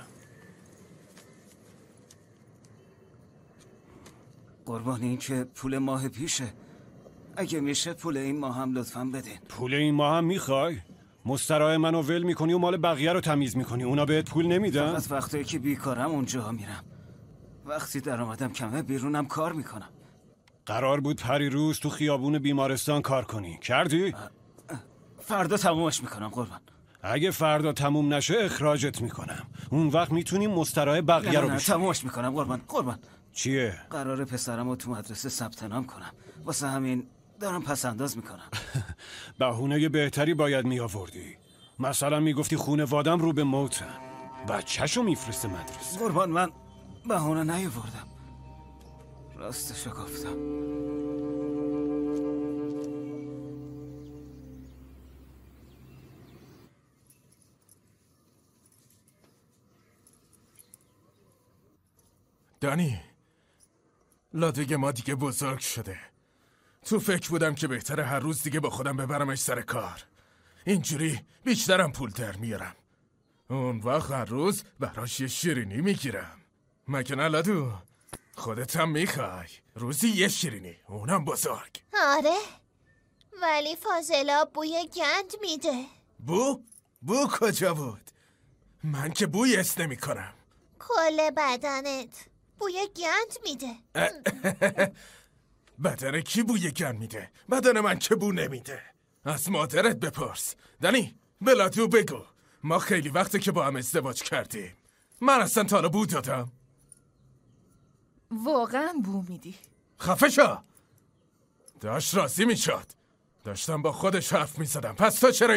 قربان این که پول ماه پیشه. اگه میشه پول این ماه هم لطفاً بدین. پول این ماه هم میخوای؟ مسترای منو ول میکنی و مال بقیه رو تمیز میکنی، اونا بهت پول نمیدن؟ فقط وقتی که بیکارم اونجا میرم. وقتی درآمدم کمه بیرونم کار میکنم. قرار بود پریروز تو خیابون بیمارستان کار کنی، کردی؟ فردا تمومش میکنم قربان. اگه فردا تموم نشه اخراجت میکنم. اون وقت میتونیم مسترای بقیه رو بشی. تمومش میکنم قربان. چیه؟ قرار پسرمو تو مدرسه ثبت نام کنم. واسه همین دارم پس انداز میکنم. بهونه بهتری باید میآوردی. مثلا میگفتی خونوادم رو به موتن، بچه‌شو میفرسته مدرسه. قربان من بهونه نیاوردم، راستشو گفتم. دانی، لادوگ ما دیگه بزرگ شده. تو فکر بودم که بهتره هر روز دیگه با خودم ببرمش سر کار. اینجوری بیشترم پول در میارم. اون وقت هر روز براش یه شیرینی میگیرم. مگه نه لادو؟ خودت هم میخوای روزی یه شیرینی، اونم بزرگ. آره، ولی فاضلا بوی گند میده. بو کجا بود؟ من که بوی حس نمی‌کنم. کل بدنت بوی گند میده. بدن کی بوی گند میده؟ بدن من که بو نمیده. از مادرت بپرس. دنی، بلادو بگو. ما خیلی وقته که با هم ازدواج کردیم. من اصلا تا حالا بو دادم؟ واقعا بو میدی. خفه شو. داشت راضی میشد. داشتم با خودش حرف میزدم. پس تو چرا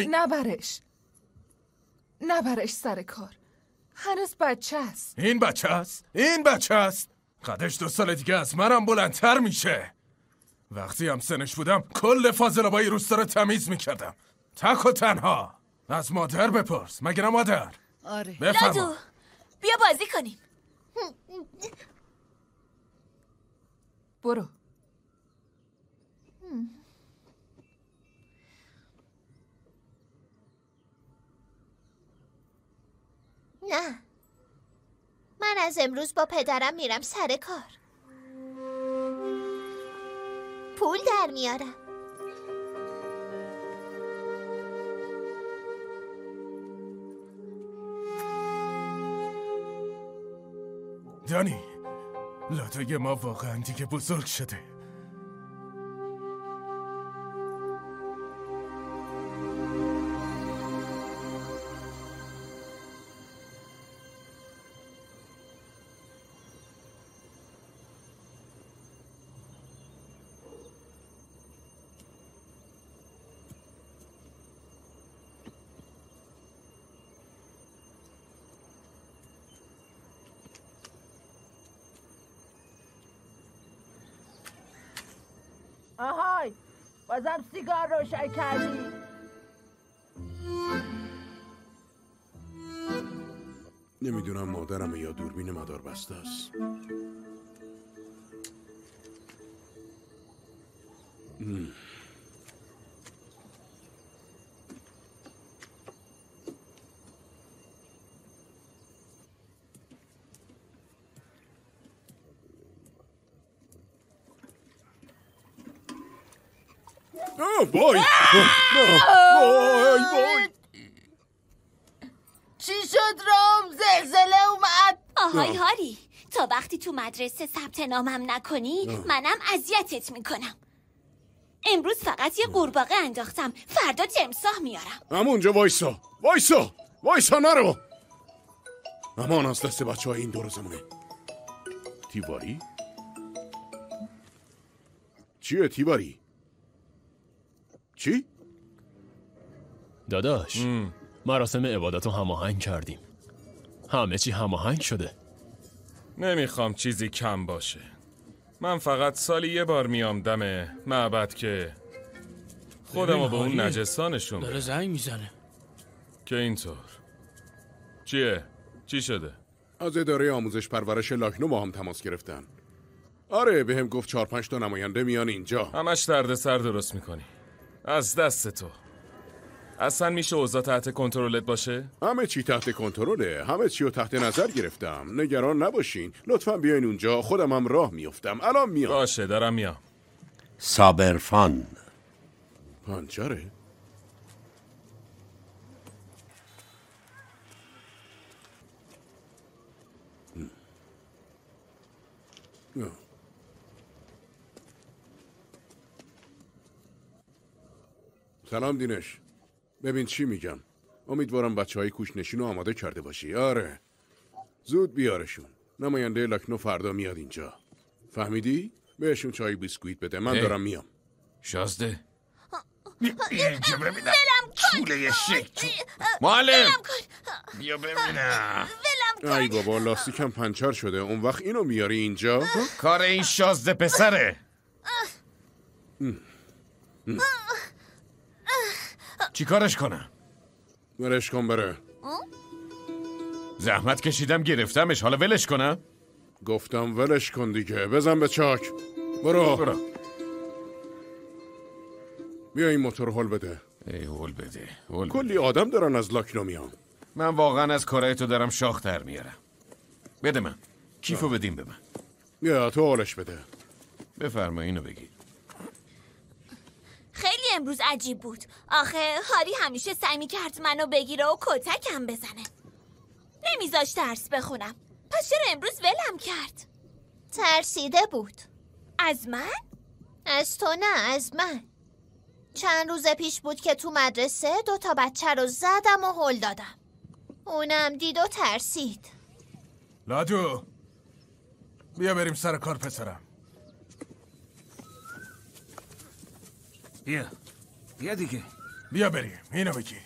نبرش سر کار. هنوز بچه است. این بچه است. قدش 2 سال دیگه از منم بلندتر میشه. وقتی هم سنش بودم کل فاضلابای روستا رو تمیز میکردم، تک و تنها. از مادر بپرس. مگه نه مادر؟ آره. لادو بیا بازی کنیم. برو. نه، من از امروز با پدرم میرم سر کار. پول در میارم. دانی، لادوی ما واقعا دیگه بزرگ شده. آهای، بازم سیگار روشن کردی؟ نمیدونم مادرم یا دوربین مدار بسته است. وای چی شد رام؟ زلزله اومد؟ آهای هاری، تا وقتی تو مدرسه ثبت نامم نکنی منم اذیتت میکنم. امروز فقط یه قورباغه انداختم، فردا تمساح میارم. همونجا وایسا نرو. امان از دست بچه های این دور زمونه. تیواری؟ چیه تیواری؟ چی؟ داداش مراسم عبادت رو هماهنگ کردیم، همه چی هماهنگ شده. نمیخوام چیزی کم باشه. من فقط سالی یه بار میام دم معبد که خودمو به اون نجسا نشون بدم. داره زنگ میزنه. که اینطور چیه؟ چی شده؟ از اداره آموزش پرورش لاکنو با هم تماس گرفتن. آره بهم گفت 4-5 تا نماینده میان اینجا. همش دردسر درست میکنی. از دست تو. اصلا میشه اوضاع تحت کنترلت باشه؟ همه چی تحت کنترله. همه چی رو تحت نظر گرفتم. نگران نباشین. لطفاً بیاین اونجا. خودم هم راه میافتم. الان میام. باشه دارم میام. صابرفان. پنجره؟ سلام دینش. ببین چی میگم. امیدوارم بچه‌های کوچ‌نشین رو آماده کرده باشی. آره زود بیارشون. نماینده لاکنو فردا میاد اینجا. فهمیدی؟ بهشون چای بیسکویت بده. من دارم میام. شازده اینجا ببینم طوله شک. معلم بیا ببینم. ای بابا لاستیکم پنچر شده. اون وقت اینو میاری اینجا؟ کار این شازده پسره. چی کارش کنم؟ ولش کن بره. زحمت کشیدم گرفتمش، حالا ولش کنم؟ گفتم ولش کن دیگه. بزن به چاک. برو. بیا این موتور هول بده. هول بده. کلی آدم دارن از لاکنو میان. من واقعا از کارهای تو دارم شاخ در میارم. بده من. کیفو بدیم به من. بیا تو هولش بده. بفرما اینو بگی. خیلی امروز عجیب بود. آخه هاری همیشه سعی می‌کرد منو بگیره و کتکم بزنه. نمیذاش درس بخونم. پس چرا امروز ولم کرد؟ ترسیده بود. از من؟ از تو نه، از من. چند روز پیش بود که تو مدرسه 2 تا بچه رو زدم و هل دادم. اونم دید و ترسید. لادو بیا بریم سر کار پسرم. بیا دیگه. بیا بریم. اینو بگیر.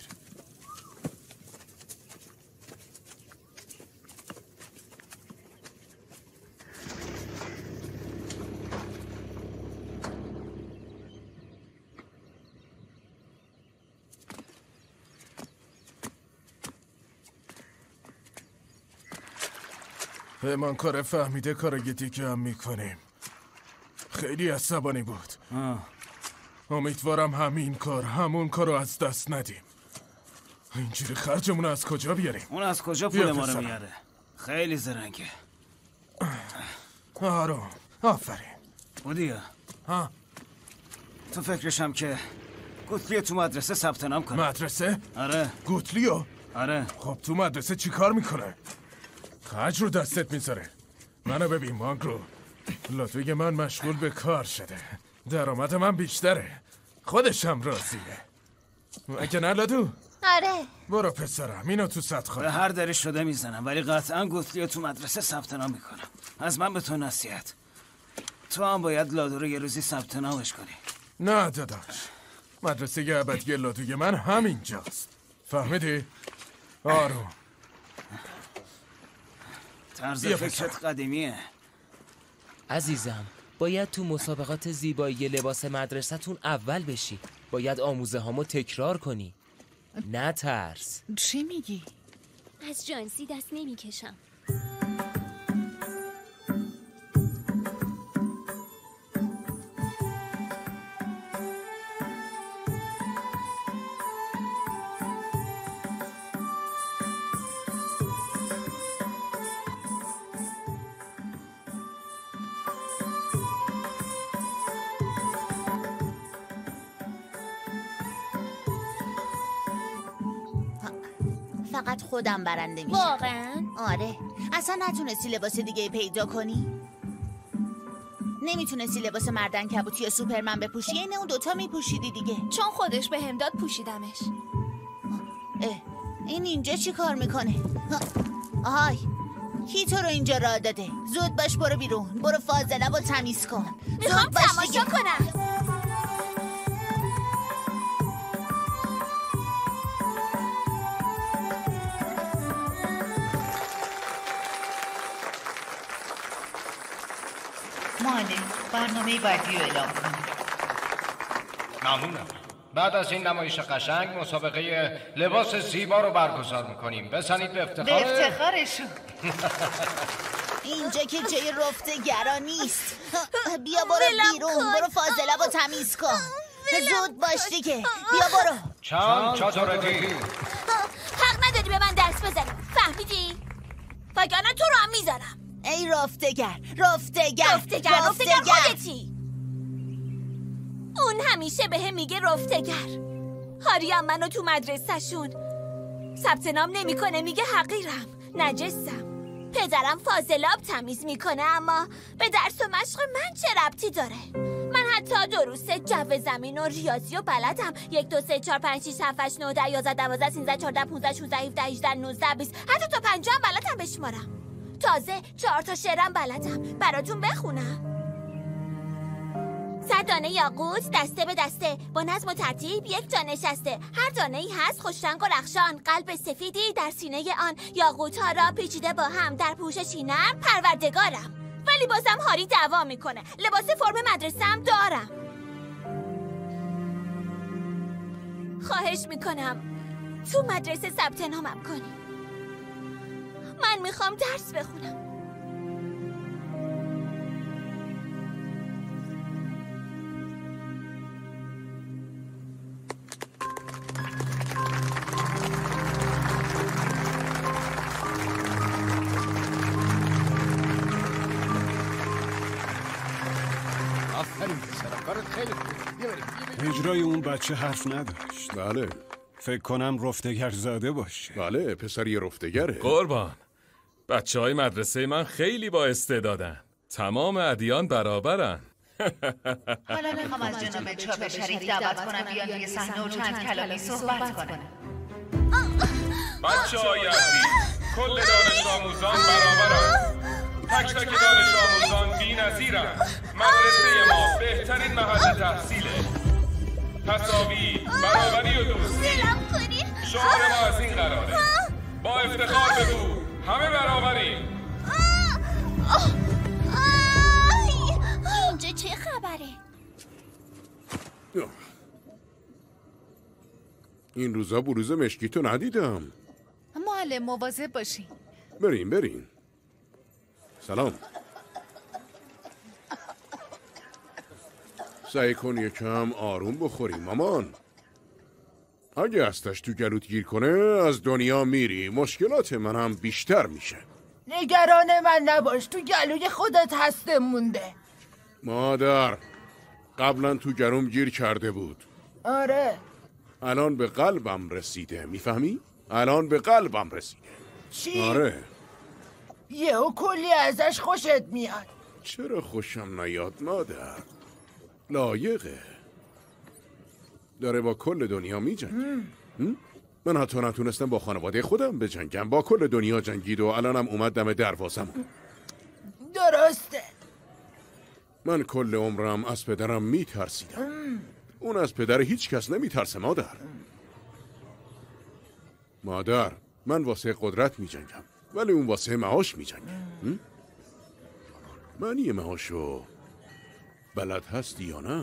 پیمانکار فهمیده کار گیتی که هم میکنیم. خیلی عصبانی بود. امیدوارم همین کار همون کارو از دست ندیم. اینجوری خرجمون از کجا بیاریم؟ اون از کجا پول ما رو میاره؟ خیلی زرنگه. آروم. آفرین. بودیا تو فکرشم که گوتلیو تو مدرسه ثبت نام کنه. مدرسه؟ آره. گوتلیو؟ آره. خب تو مدرسه چی کار میکنه؟ خرج رو دستت میذاره. منو ببین مانگرو. لطفی من مشغول به کار شده. درآمد من بیشتره. خودشم راضیه. اگه نه لادو؟ آره. برو پسرم اینو تو صدخانه. به هر دری شده میزنم ولی قطعا گوتلیو تو مدرسه ثبت نام میکنم. از من به تو نصیحت. تو هم باید لادو رو یه روزی ثبت نامش کنی. نه داداش. مدرسه ابدی لادوی من همینجاست. فهمیدی؟ آروم. طرز فکرت قدیمیه. عزیزم باید تو مسابقات زیبایی لباس مدرسه‌تون اول بشی. باید آموزه هامو تکرار کنی. نه ترس. چی میگی؟ از جانسی دست نمیکشم. فقط خودم برنده میشم. واقعا؟ آره. اصلا نتونستی لباس دیگه پیدا کنی؟ نمیتونستی لباس مردن کبوتی یا سوپرمن بپوشی؟ اینه اون دوتا میپوشیدی دیگه. چون خودش به هم داد پوشیدمش. این اینجا چی کار میکنه؟ آهای کی تو رو اینجا راه داده؟ زود باش برو بیرون. برو فاضله و تمیز کن. میخوام تماشا کنم. برنامه بعدی رو اعلام کنیم. ممنونم. بعد از این نمایش قشنگ مسابقه لباس زیبا رو برگزار میکنیم. بزنید به افتخار. به افتخارشون. اینجا که جای رفتگرا نیست. بیا برو بیرون، برو فاضله با تمیز کن. زود باش دیگه، بیا برو. چند چطورگی؟ حق نداری به من دست بزنی، فهمیدی؟ وگرنه تو رو هم میزنم. ای رفتگر خودتی. اون همیشه به هم میگه رفتگر. هاری هم منو تو مدرسه شون ثبت نام نمیکنه، میگه حقیرم، نجسم. پدرم فاضلاب تمیز میکنه، اما به درس و مشق من چه ربطی داره؟ من حتی دروسه جو زمین و ریاضی و بلدم. 1 2 3 4 5 6 7 8 9 10 11 12 13 14 15 16 17 18 19 20 حتی تا 50 هم بلدم بشمارم. تازه 4 تا شعرم بلدم براتون بخونم. 100 دانه یاقوت دسته به دسته با نظم و ترتیب یک جا نشسته. هر دانه ای هست خوش رنگ و رخشان، قلب سفیدی در سینه آن. یاقوت ها را پیچیده با هم در پوششی نرم پروردگارم. ولی بازم هاری دعوا میکنه. لباس فرم مدرسه هم دارم. خواهش میکنم تو مدرسه ثبت نامم کنی. من میخوام درس بخونم. اجرای اون بچه حرف نداشت. بله. فکر کنم رفتگر زاده باشه. بله، پسری رفتگره. قربان، بچه های مدرسه من خیلی با استعدادن. تمام ادیان برابرن. حالا میخوام از جناب چاپ شریف دعوت کنم بیان روی صحنه و چند کلامی صحبت کنم. بچه های عزیز، کل دانش آموزان برابرن. تک تک دانش آموزان بی نظیرن. مدرسه ما بهترین محل تحصیله. تساوی، برابری و دوستی. شعار ما از این قراره. با افتخار بگو همه برابریم. اینجا چه خبره؟ این روزا بروز مشکیتو ندیدم. معلم مواظب باشین. بریم. سلام. سعی کن یکم آروم بخوری مامان. اگه هستش تو گلوت گیر کنه از دنیا میری، مشکلات منم بیشتر میشه. نگران من نباش، تو گلوی خودت هسته مونده. مادر، قبلا تو گلوم گیر کرده بود. آره. الان به قلبم رسیده، میفهمی؟ الان به قلبم رسیده. چی؟ آره. یهو کلی ازش خوشت میاد. چرا خوشم نیاد مادر؟ لایقه. داره با کل دنیا میجنگه. من حتی نتونستم با خانواده خودم بجنگم، با کل دنیا جنگید و الانم اومد دم دروازم. درسته. من کل عمرم از پدرم میترسیدم. اون از پدر هیچ کس نمیترسه مادر، من واسه قدرت میجنگم ولی اون واسه معاش میجنگه. معنی معاشو بلد هستی یا نه؟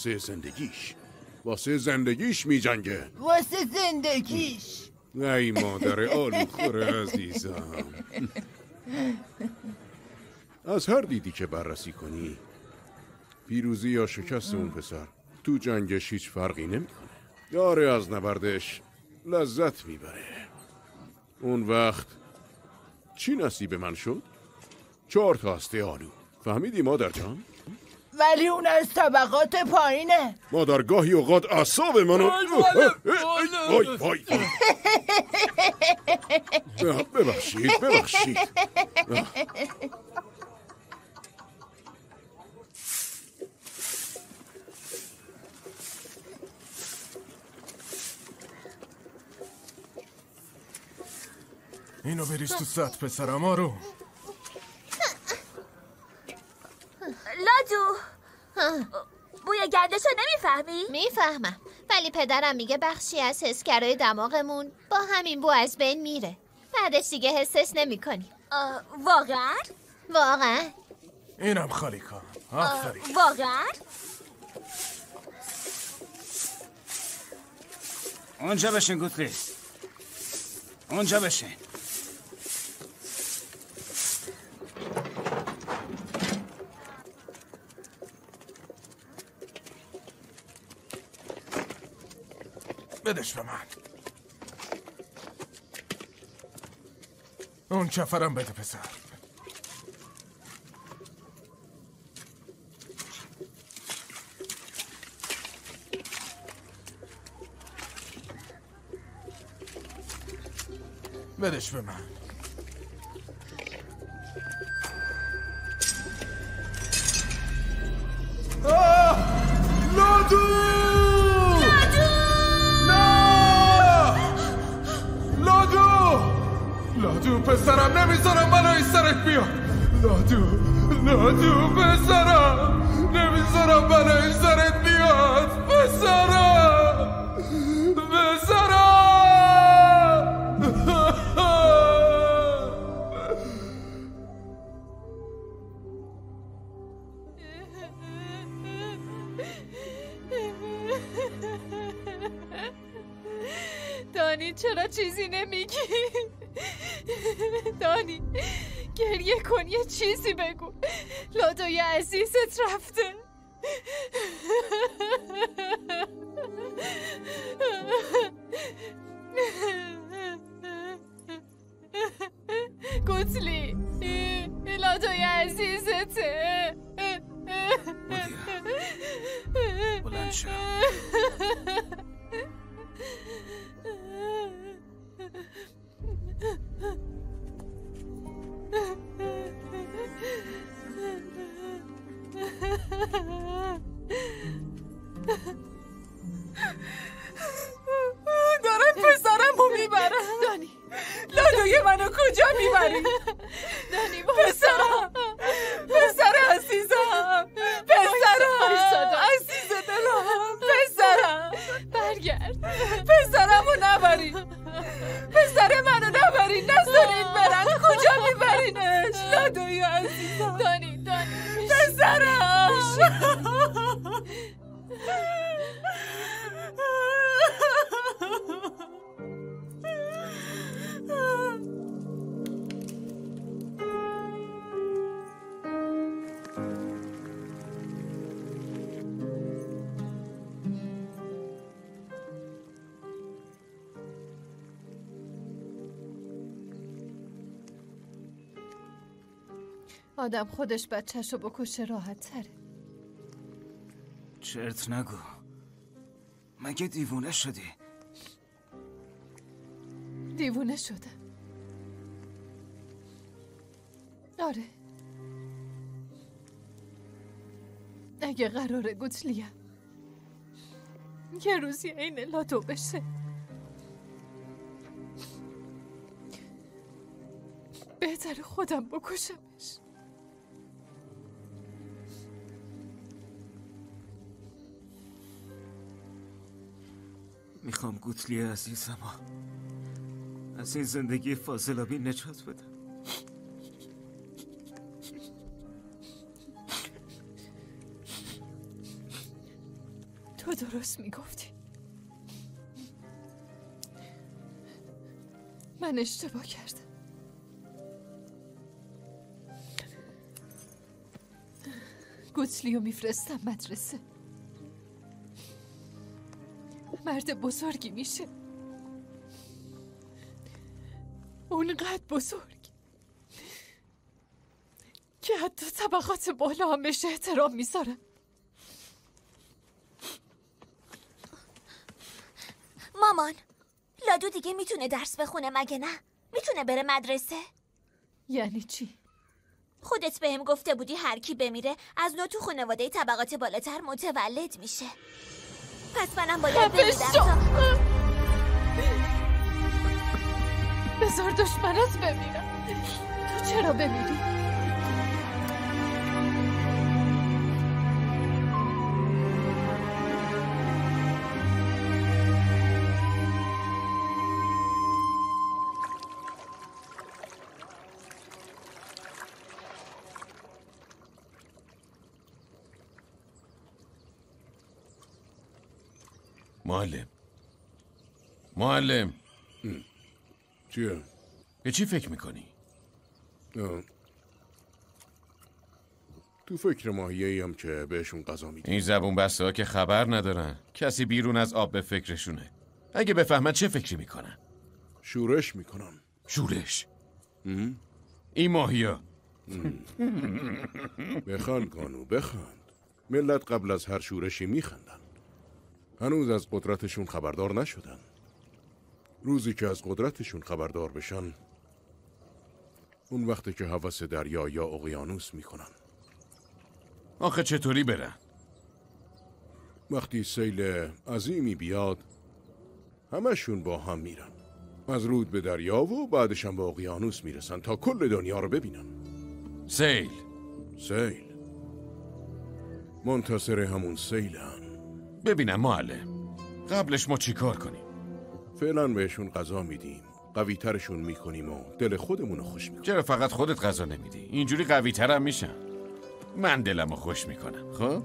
واسه زندگیش میجنگه. واسه زندگیش. ای مادر آلوخور عزیزم. از هر دیدی که بررسی کنی، پیروزی یا شکست اون پسر تو جنگش هیچ فرقی نمیکنه. داره از نبردش لذت میبره. اون وقت چی نصیب من شد؟ 4 تا هسته آلو. فهمیدی مادر جان؟ ولی اون از طبقات پایینه. مادر گاهی اوقات اعصاب منو وای ببخشید اینو بریز تو سطح پسرم آرو. لادو، بوی گردشو نمیفهمی؟ میفهمم، ولی پدرم میگه بخشی از حسگرای دماغمون با همین بو از بین میره. بعدش دیگه حسش نمیکنی. واقعا؟ اینم خالی کن. آفرین. واقعا؟ اونجا بشین گوتلی. اونجا بشین. بدش به من. اون کفرم بده پسر. بدش به من. لادو! لادو پسرم نمیذارم بلای سرت بیاد. لادو پسرم نمیذارم بلای سرت بیاد. پسرم دانی چرا چیزی نمیگی؟ دانی گریه کن، یه چیزی بگو. لادوی عزیزت رفته. گوتلی لادوی عزیزته. بلند شو. دارن پسرمو میبرن. دانی لادوی منو کجا میبری؟ دانی پسرم، پسر عزیزم، پسرم عزیز دلم، پسرم برگرد. پسرمو نبرین، پسر منو نبرین، نذارین برن. کجا میبرینش؟ لادوی عزیزم. دانی پسرم. آدم خودش بچه‌شو بکشه راحت تره. چرت نگو. مگه دیوونه شدی؟ دیوونه شده. آره. اگه قراره گوتلیم یه روزی این لادو بشه، بهتر خودم بکشمش. میخوام گوتلی عزیزم از این زندگی فاضلابی نجات بدم. تو درست میگفتی. من اشتباه کردم. گوتلیو میفرستم مدرسه. مرد بزرگی میشه، اونقدر بزرگ که حتی طبقات بالا هم بهش احترام میذارن. مامان، لادو دیگه میتونه درس بخونه مگه نه؟ میتونه بره مدرسه؟ یعنی چی؟ خودت بهم گفته بودی هر کی بمیره از نوع تو خانواده طبقات بالاتر متولد میشه. پس منم باید بمیرم تا... بذار دشمنت بمیرم. تو چرا بمیری؟ معلم چیه؟ به چی فکر میکنی؟ تو فکر ماهیه‌ای هم که بهشون غذا میدی. این زبون بسته ها که خبر ندارن کسی بیرون از آب به فکرشونه. اگه بفهمن چه فکری میکنن؟ شورش میکنن. شورش؟ این ماهیا بخند گانو بخند. ملت قبل از هر شورشی میخندن. هنوز از قدرتشون خبردار نشدن. روزی که از قدرتشون خبردار بشن، اون وقتی که هوس دریا یا اقیانوس میکنن. آخه چطوری برن؟ وقتی سیل عظیمی بیاد، همشون با هم میرن. از رود به دریا و بعدش هم به اقیانوس میرسن تا کل دنیا رو ببینن. سیل منتصر همون سیلن. ببینم معلم، قبلش ما چی کار کنیم؟ فعلا بهشون غذا میدیم، قوی ترشون میکنیم و دل خودمون رو خوش میکنیم. چرا فقط خودت غذا نمیدی؟ اینجوری قوی ترم میشم. من دلم رو خوش میکنم. خب؟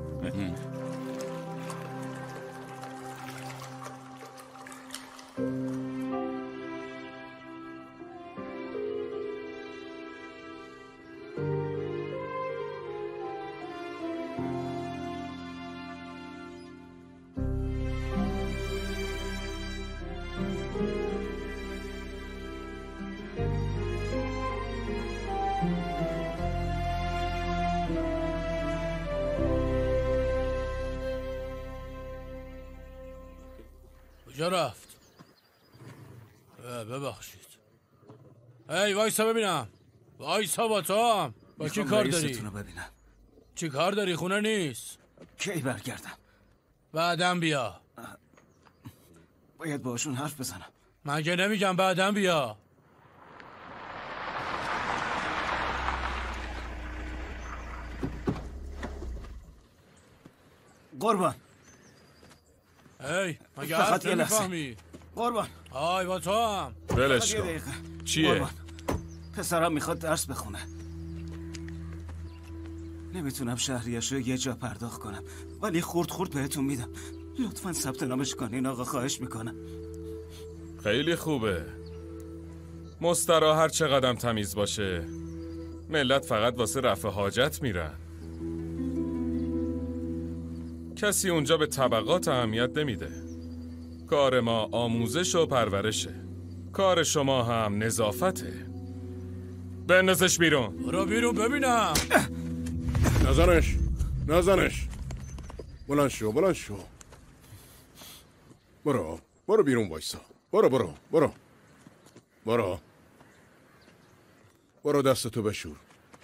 کجا رفت؟ ببخشید. هی وایسا ببینم. وایسا با تو هم. با کی کار داری؟ ببینم. چی کار داری؟ خونه نیست. کی برگردم؟ بعدم بیا. باید باشون حرف بزنم. مگه نمیگم بعدم بیا. قربان. هی مگه فقط حرف نمیفهمی؟ قربان. آی با تو هم. ولش کن. چیه؟ قربان. پسرم میخواد درس بخونه. نمیتونم شهریه‌شو یه جا پرداخت کنم، ولی خورد بهتون میدم. لطفاً ثبت نامش کنین آقا، خواهش میکنم. خیلی خوبه. مسترا هر چقدر تمیز باشه، ملت فقط واسه رفع حاجت میرن. کسی اونجا به طبقات اهمیت نمیده. کار ما آموزش و پرورشه. کار شما هم نظافته. بندازش بیرون. برو بیرون ببینم. نزنش. بلند شو. برو بیرون وایسا. برو دستتو بشور.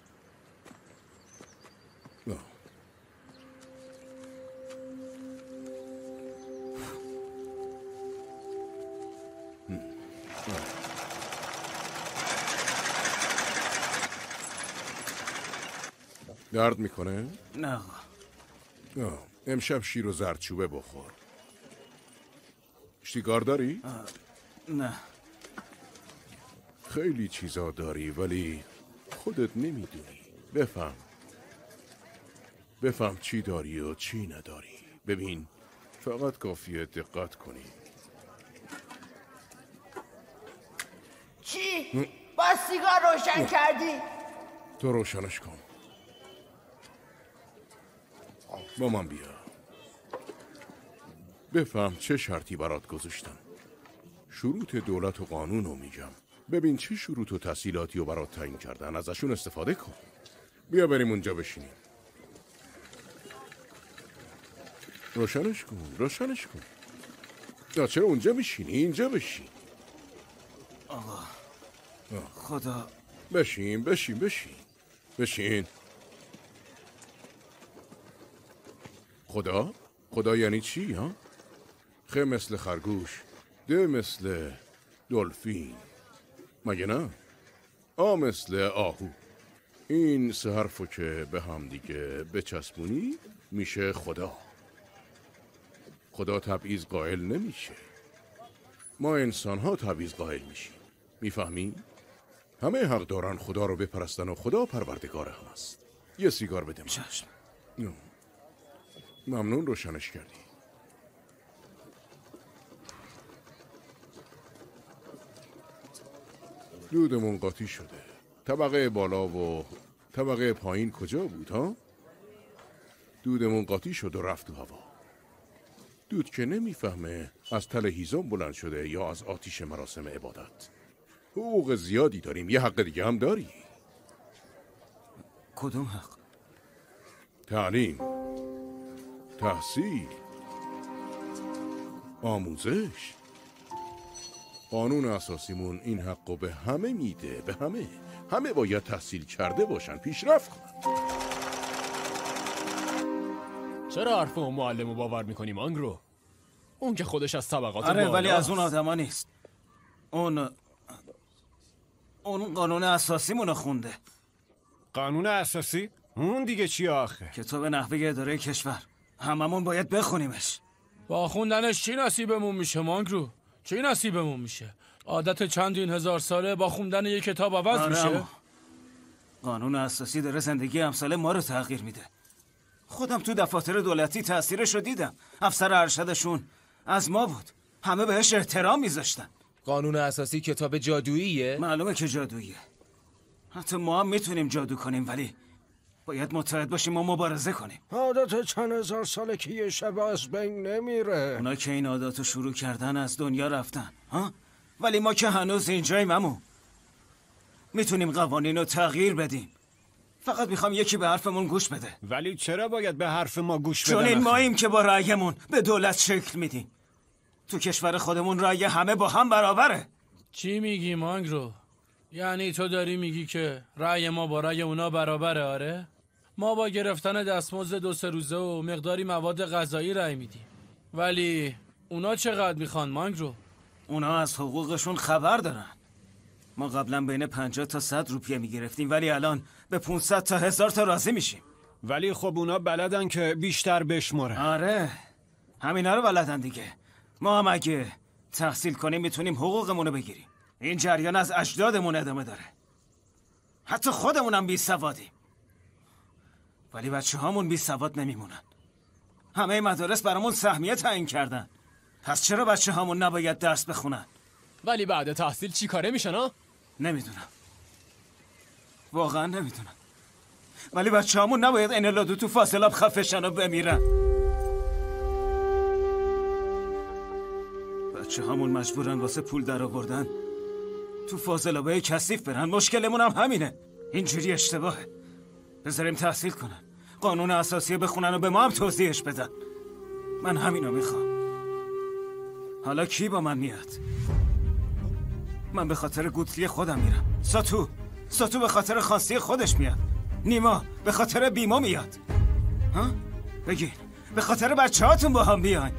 درد میکنه؟ نه. امشب شیر و زردچوبه بخور. سیگار داری؟ نه. خیلی چیزا داری ولی خودت نمیدونی. بفهم چی داری و چی نداری. ببین، فقط کافیه دقت کنی. چی؟ با سیگار روشن کردی؟ تو روشنش کن. با من بیا. بفهم چه شرطی برات گذاشتم. شروط دولت و قانون رو میگم. ببین چه شروط و تحصیلاتی رو برات تعیین کردن، ازشون استفاده کن. بیا بریم اونجا بشینیم. روشنش کن. یا چرا اونجا میشینی؟ اینجا بشین. آقا خدا. بشین. خدا یعنی چی ها؟ خ مثل خرگوش، د مثل دلفین، مگه نه؟ آ مثل آهو. این سه حرفو که به هم دیگه بچسبونی میشه خدا. خدا تبعیض قائل نمیشه. ما انسان ها تبعیض قائل میشیم. میفهمی؟ همه حق دارن خدا رو بپرستن و خدا پروردگار هم است. یه سیگار بده من. چشم. ممنون روشنش کردی. دودمون قاطی شده. طبقه بالا و طبقه پایین کجا بود ها؟ دودمون قاطی شد و رفت تو هوا. دود که نمیفهمه از تل هیزم بلند شده یا از آتیش مراسم عبادت. حقوق زیادی داریم، یه حق دیگه هم داری. کدوم حق؟ تعلیم، تحصیل، آموزش. قانون اساسیمون این حقو به همه میده، به همه باید تحصیل کرده باشن، پیشرفت کنن. چرا حرف اون معلمو باور میکنی مانگرو؟ اون که خودش از طبقات بالاست. آره ولی از اون آدما نیست. اون قانون اساسیمونو خونده. قانون اساسی؟ اون دیگه چی آخه؟ کتاب نحوه اداره کشور. هممون باید بخونیمش. با خوندنش چی نصیبمون میشه مانگرو؟ چی نصیبمون میشه؟ عادت چندین هزار ساله با خوندن یک کتاب عوض میشه؟ قانون اساسی داره زندگی امثال ما رو تغییر میده. خودم تو دفاتر دولتی تأثیرش رو دیدم. افسر ارشدشون از ما بود. همه بهش احترام میذاشتن. قانون اساسی کتاب جادوییه؟ معلومه که جادوییه. حتی ما هم میتونیم جادو کنیم، ولی باید متحد باشیم و مبارزه کنیم. عادت چند هزار ساله که یه شب از بین نمیره. اونا که این عاداتو شروع کردن از دنیا رفتن ها؟ ولی ما که هنوز اینجاییم عمو. میتونیم قوانین رو تغییر بدیم. فقط میخوام یکی به حرفمون گوش بده. ولی چرا باید به حرف ما گوش بده؟ چون این ماییم که با رأیمون به دولت شکل میدیم. تو کشور خودمون رأی همه با هم برابره. چی میگی مانگرو؟ یعنی تو داری میگی که رأی ما با رأی اونا برابره؟ آره؟ ما با گرفتن دستمزد 2-3 روزه و مقداری مواد غذایی رأی میدیم، ولی اونا چقدر میخوان مانگرو؟ اونا از حقوقشون خبر دارن. ما قبلا بین 50 تا 100 روپیه میگرفتیم، ولی الان به 500 تا 1000 تا راضی میشیم. ولی خب اونا بلدن که بیشتر بشمارن. آره همینا رو بلدن دیگه. ما هم اگه تحصیل کنیم میتونیم حقوقمونو بگیریم. این جریان از اجدادمون ادامه داره. حتی خودمونم بی سوادیم، ولی بچه هامون بی سواد نمیمونن. همه مدارس برامون سهمیه تعیین کردن. پس چرا بچه هامون نباید درس بخونن؟ ولی بعد تحصیل چی کاره میشن ها؟ نمیدونم، واقعا نمیدونم. ولی بچه هامون نباید انلادو تو فاضلاب خفشن و بمیرن. بچه هامون مجبورن واسه پول در آوردن تو فاضلابه کثیف برن. مشکلمون هم همینه. اینجوری اشتباهه. بذاریم تحصیل کنن، قانون اساسی بخونن و به ما هم توضیحش بدن. من همینو میخوام. حالا کی با من میاد؟ من به خاطر گوتلی خودم میرم. ساتو به خاطر خاصی خودش میاد. نیما به خاطر بیما میاد. ها؟ بگین به خاطر بچه هاتون با هم بیاین.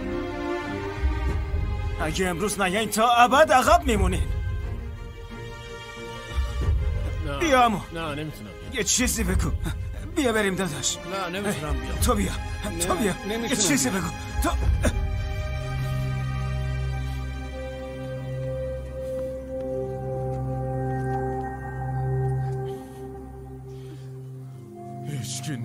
اگه امروز نیاین تا ابد عقب میمونین. بیا امو. نه نمیتونم. یه چیزی بگو. بیا بریم داداش. نه نمیتونم بیام. تو بیا. یه چیزی بگو. تو هیچکی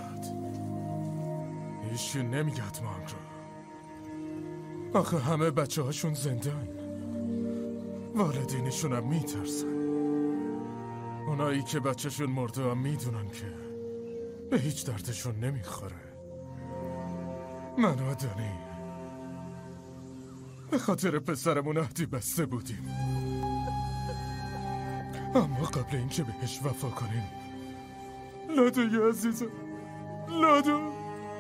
نمیاد مانگرو. آخه همه بچه هاشون زندن، والدینشون هم میترسن. اونایی که بچهشون مرده هم میدونن که به هیچ دردشون نمیخوره. من و دانی به خاطر پسرمون عهدی بسته بودیم، اما قبل اینکه بهش وفا کنیم لادوی عزیزم، لادو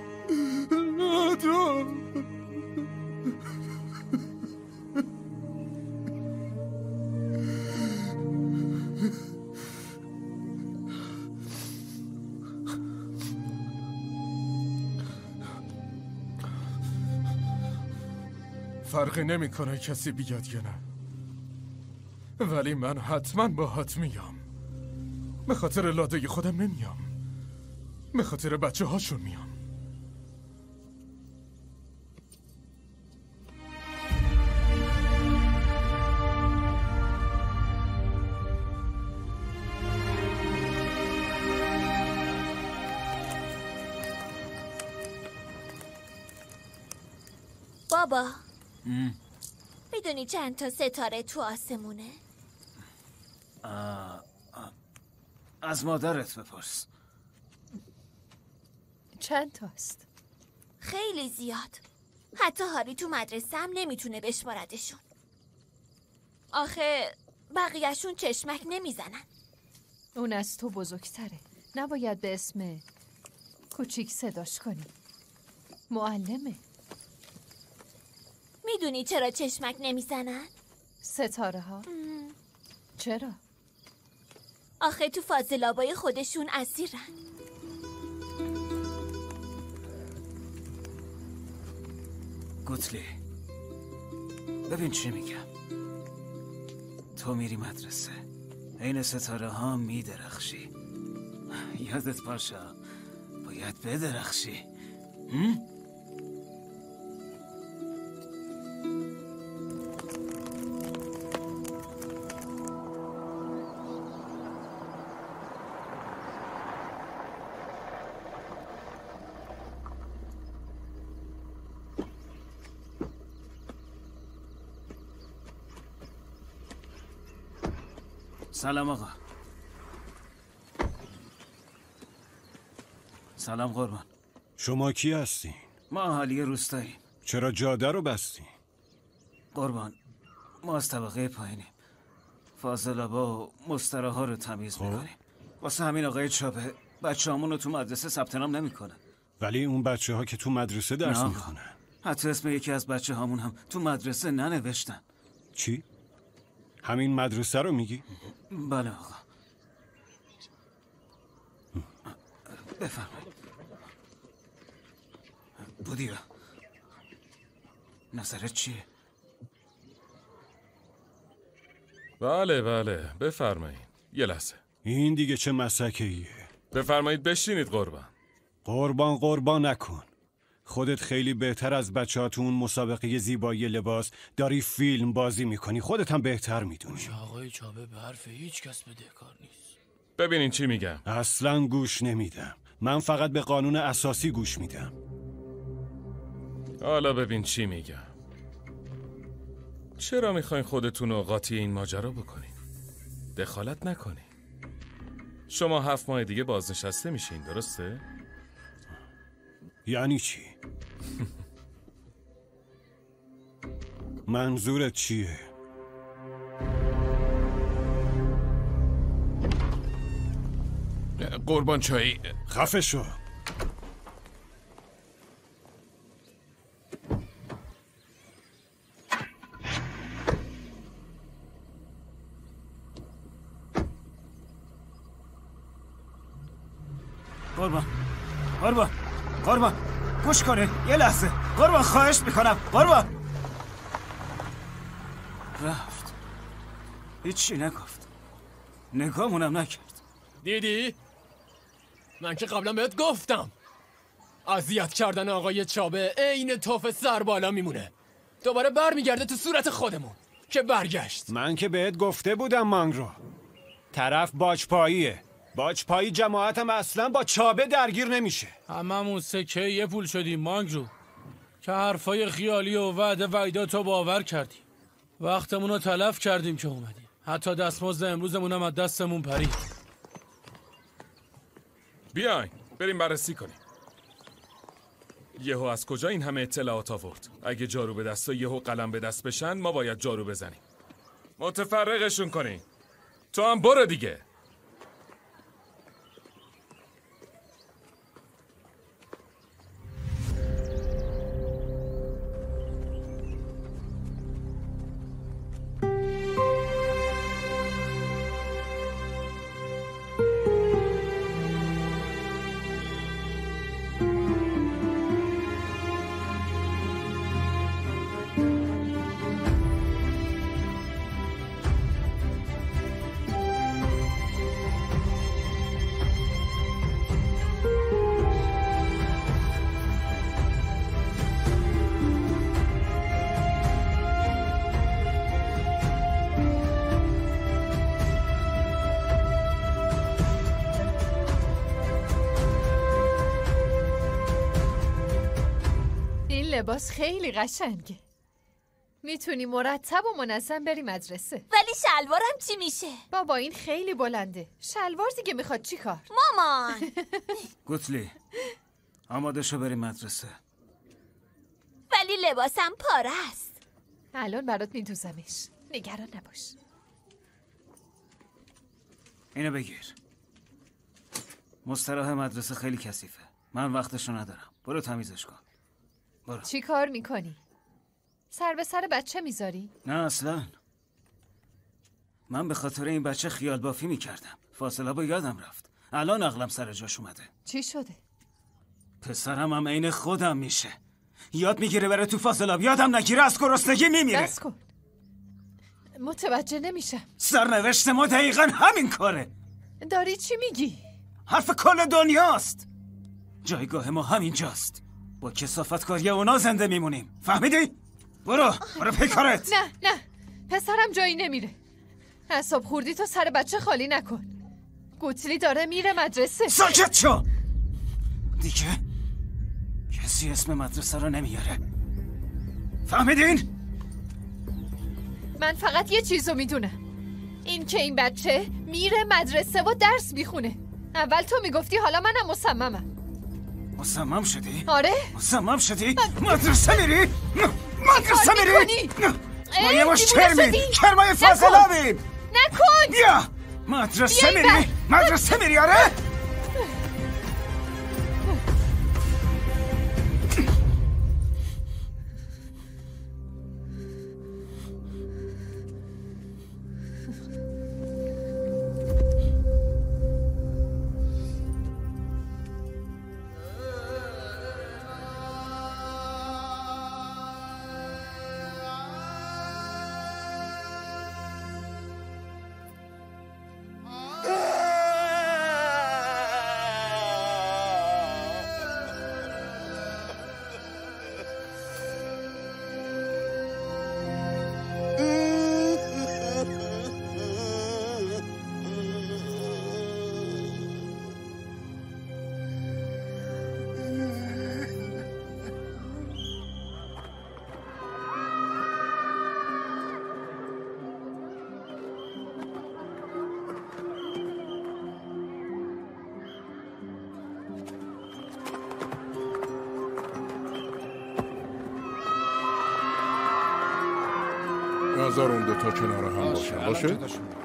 فرقی نمیکنه کسی بیاد یا نه، ولی من حتما باهات میام. به خاطر لاده خودم نمیام، به خاطر بچه هاشون میام. بابا میدونی چند تا ستاره تو آسمونه؟ از مادرت بپرس. چند تاست؟ خیلی زیاد. حتی هاری تو مدرسه هم نمیتونه بشماردشون. آخه بقیهشون چشمک نمیزنن. اون از تو بزرگتره، نباید به اسم کوچیک صداش کنی. معلمه. میدونی چرا چشمک نمیزنن؟ ستاره ها؟ چرا؟ آخه تو فاضلابای خودشون اسیرن. گوتلی ببین چی میگم. تو میری مدرسه، این ستاره ها میدرخشی. یادت باشه باید بدرخشی. سلام آقا. سلام قربان. شما کی هستین؟ ما اهالی روستاییم. چرا جاده رو بستین؟ قربان ما از طبقه پایینیم. فاضلابا و مستراها رو تمیز میکنیم. واسه همین آقای چابه بچه‌هامون رو تو مدرسه ثبت نام نمیکنن. ولی اون بچه‌ها که تو مدرسه درس میخونن. حتی اسم یکی از بچه‌هامون هم تو مدرسه ننوشتن. چی؟ همین مدرسه رو میگی؟ بله آقا. بفرمایید. بودیرا نظرت چیه؟ بله بفرمایید. یه لحظه. این دیگه چه مسکه‌ایه؟ بفرمایید بشینید قربان. قربان نکن. خودت خیلی بهتر از بچه‌ها تو اون مسابقه زیبایی لباس داری فیلم بازی میکنی. خودت هم بهتر میدونی. آقای چابه به حرف هیچ کس بدهکار نیست. ببینین چی میگم. اصلا گوش نمیدم. من فقط به قانون اساسی گوش میدم. حالا ببین چی میگم. چرا میخواین خودتون رو قاطی این ماجرا بکنین؟ دخالت نکنین. شما 7 ماه دیگه بازنشسته میشین، درسته؟ یعنی چی؟ منظورت چیه؟ قربان چایی. خفه شو. قربان گوش کنه یه لحظه. قربان خواهش میکنم. قربان رفت. هیچی نگفت. نگامونم نکرد. دیدی؟ من که قبلا بهت گفتم اذیت کردن آقای چابه عین توف سر بالا میمونه. دوباره برمیگرده تو صورت خودمون که برگشت. من که بهت گفته بودم مانگرو. طرف باجپاییه. باجپایی جماعتم اصلا با چابه درگیر نمیشه. هممون سکه یه پول شدیم مانگرو که حرفای خیالی و وعداتو باور کردیم. وقتمون رو تلف کردیم که اومدیم. حتی دستمزد امروزمون هم از دستمون پرید. بیاین بریم بررسی کنیم. یهو از کجا این همه اطلاعات آورد؟ اگه جارو به دست و یهو قلم به دست بشن ما باید جارو بزنیم. متفرقشون کنیم. تو هم برو دیگه. لباس خیلی قشنگه. میتونی مرتب و منظم بری مدرسه. ولی شلوارم چی میشه؟ بابا این خیلی بلنده. شلوار دیگه میخواد چی کار؟ مامان گوتلی آماده شو بریم مدرسه. ولی لباسم پاره است. الان برات میدوزمش، نگران نباش. اینو بگیر. مستراح مدرسه خیلی کثیفه. من وقتشو ندارم. برو تمیزش کن. برو. چی کار میکنی؟ سر به سر بچه میذاری؟ نه اصلا. من به خاطر این بچه خیال بافی میکردم. فاصله با یادم رفت. الان عقلم سر جاش اومده. چی شده؟ پسرم هم عین خودم میشه. یاد میگیره بره تو فاصلاب، یادم نگیره از گرسنگی میمیره. بس کن. متوجه نمیشم. سرنوشت ما دقیقا همین کاره. داری چی میگی؟ حرف کل دنیاست. جایگاه ما همینجاست. با کثافت کاری اونا زنده میمونیم. فهمیدی؟ برو پیکارت. نه پسرم جایی نمیره. اعصاب خوردی تو سر بچه خالی نکن. گوتلی داره میره مدرسه. ساکت شو. دیگه کسی اسم مدرسه رو نمیاره. فهمیدین؟ من فقط یه چیزو میدونم، این که این بچه میره مدرسه و درس میخونه. اول تو میگفتی، حالا منم مصممم. مصمم شدی؟ آره. مصمم شدی؟ مدرسه میری؟ مدرسه میری؟ ما یه باش کرمای فاصلابیم. نکن. بیا مدرسه میری؟ مدرسه میری؟ آره؟ نظر اون دوتا کنار هم باشن باشه؟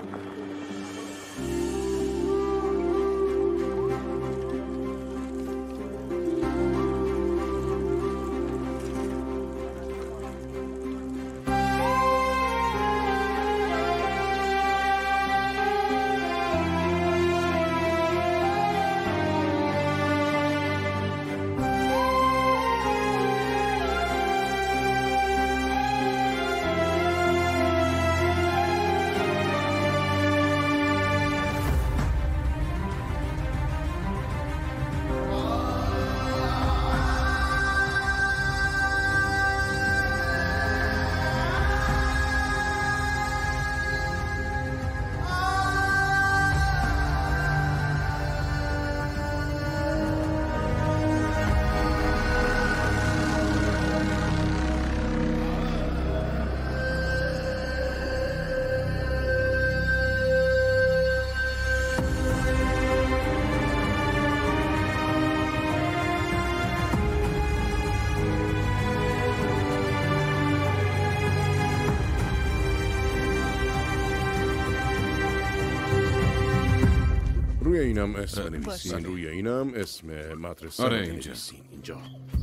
روی اینم اسم نویسین، روی اینم اسم مدرسه نویسین. اینجا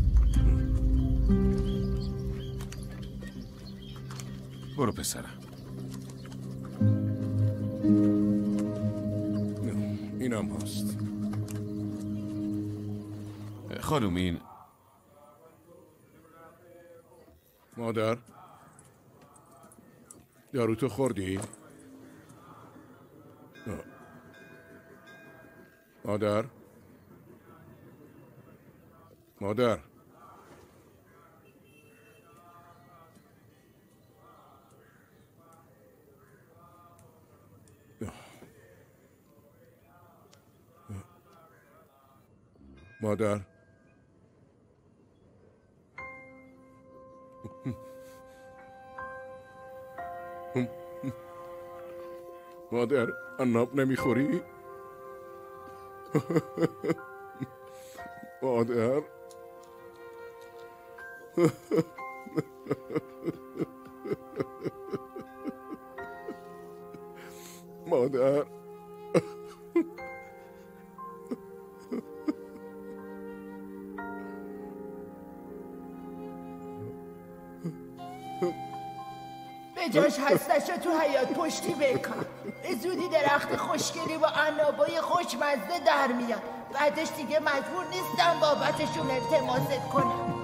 برو پسرم. اینم هست. خانوم این مادر دارو تو خوردی؟ مادر مادر مادر مادر عناب نمیخوری؟ مادر مادر به جاش هستش تو حیات پشتی بکن. به زودی درخت خوشگلی با عنابای خوشمزه در میاد. بعدش دیگه مجبور نیستم بابتشون التماست کنم.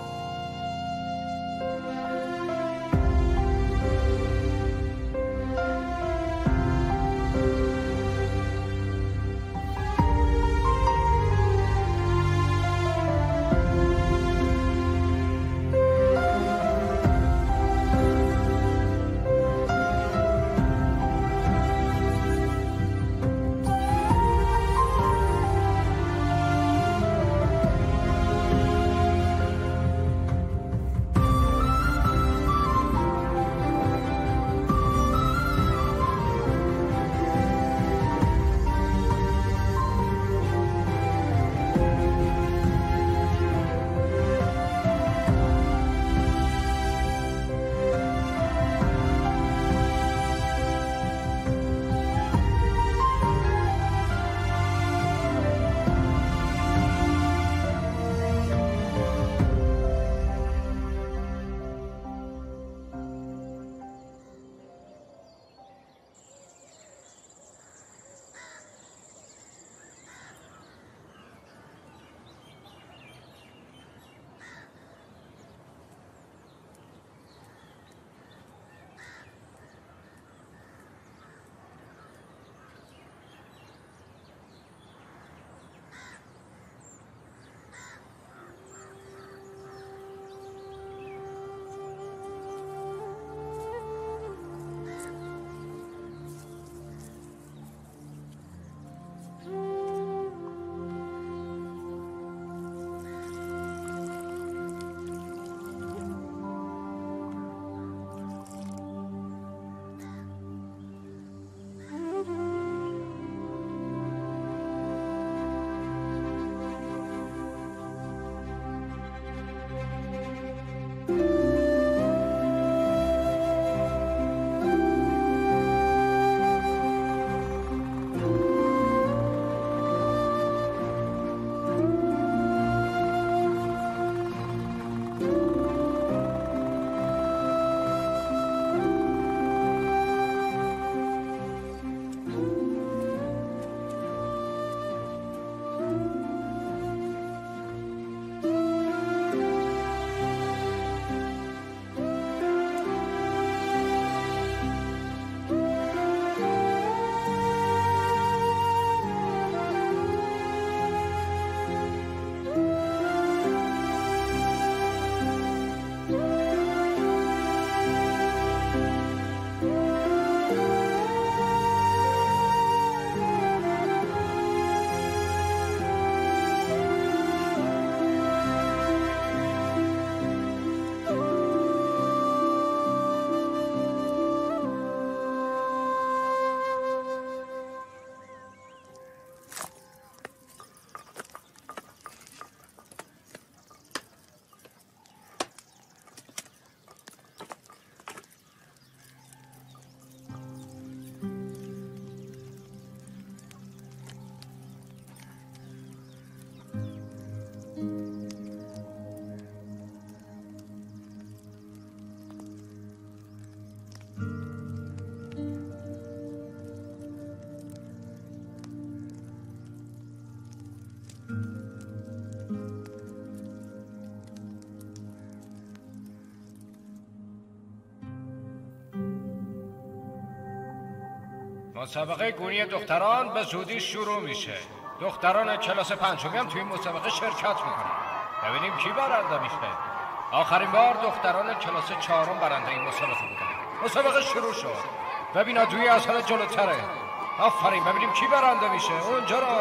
مسابقه گونی دختران به زودی شروع میشه. دختران کلاس پنجمی هم توی این مسابقه شرکت میکنن. ببینیم کی برنده میشه. آخرین بار دختران کلاس چهارم برنده این مسابقه بودن. مسابقه شروع شد. ببینا دوی از همه جلوتره. آفرین، ببینیم کی برنده میشه. اونجا رو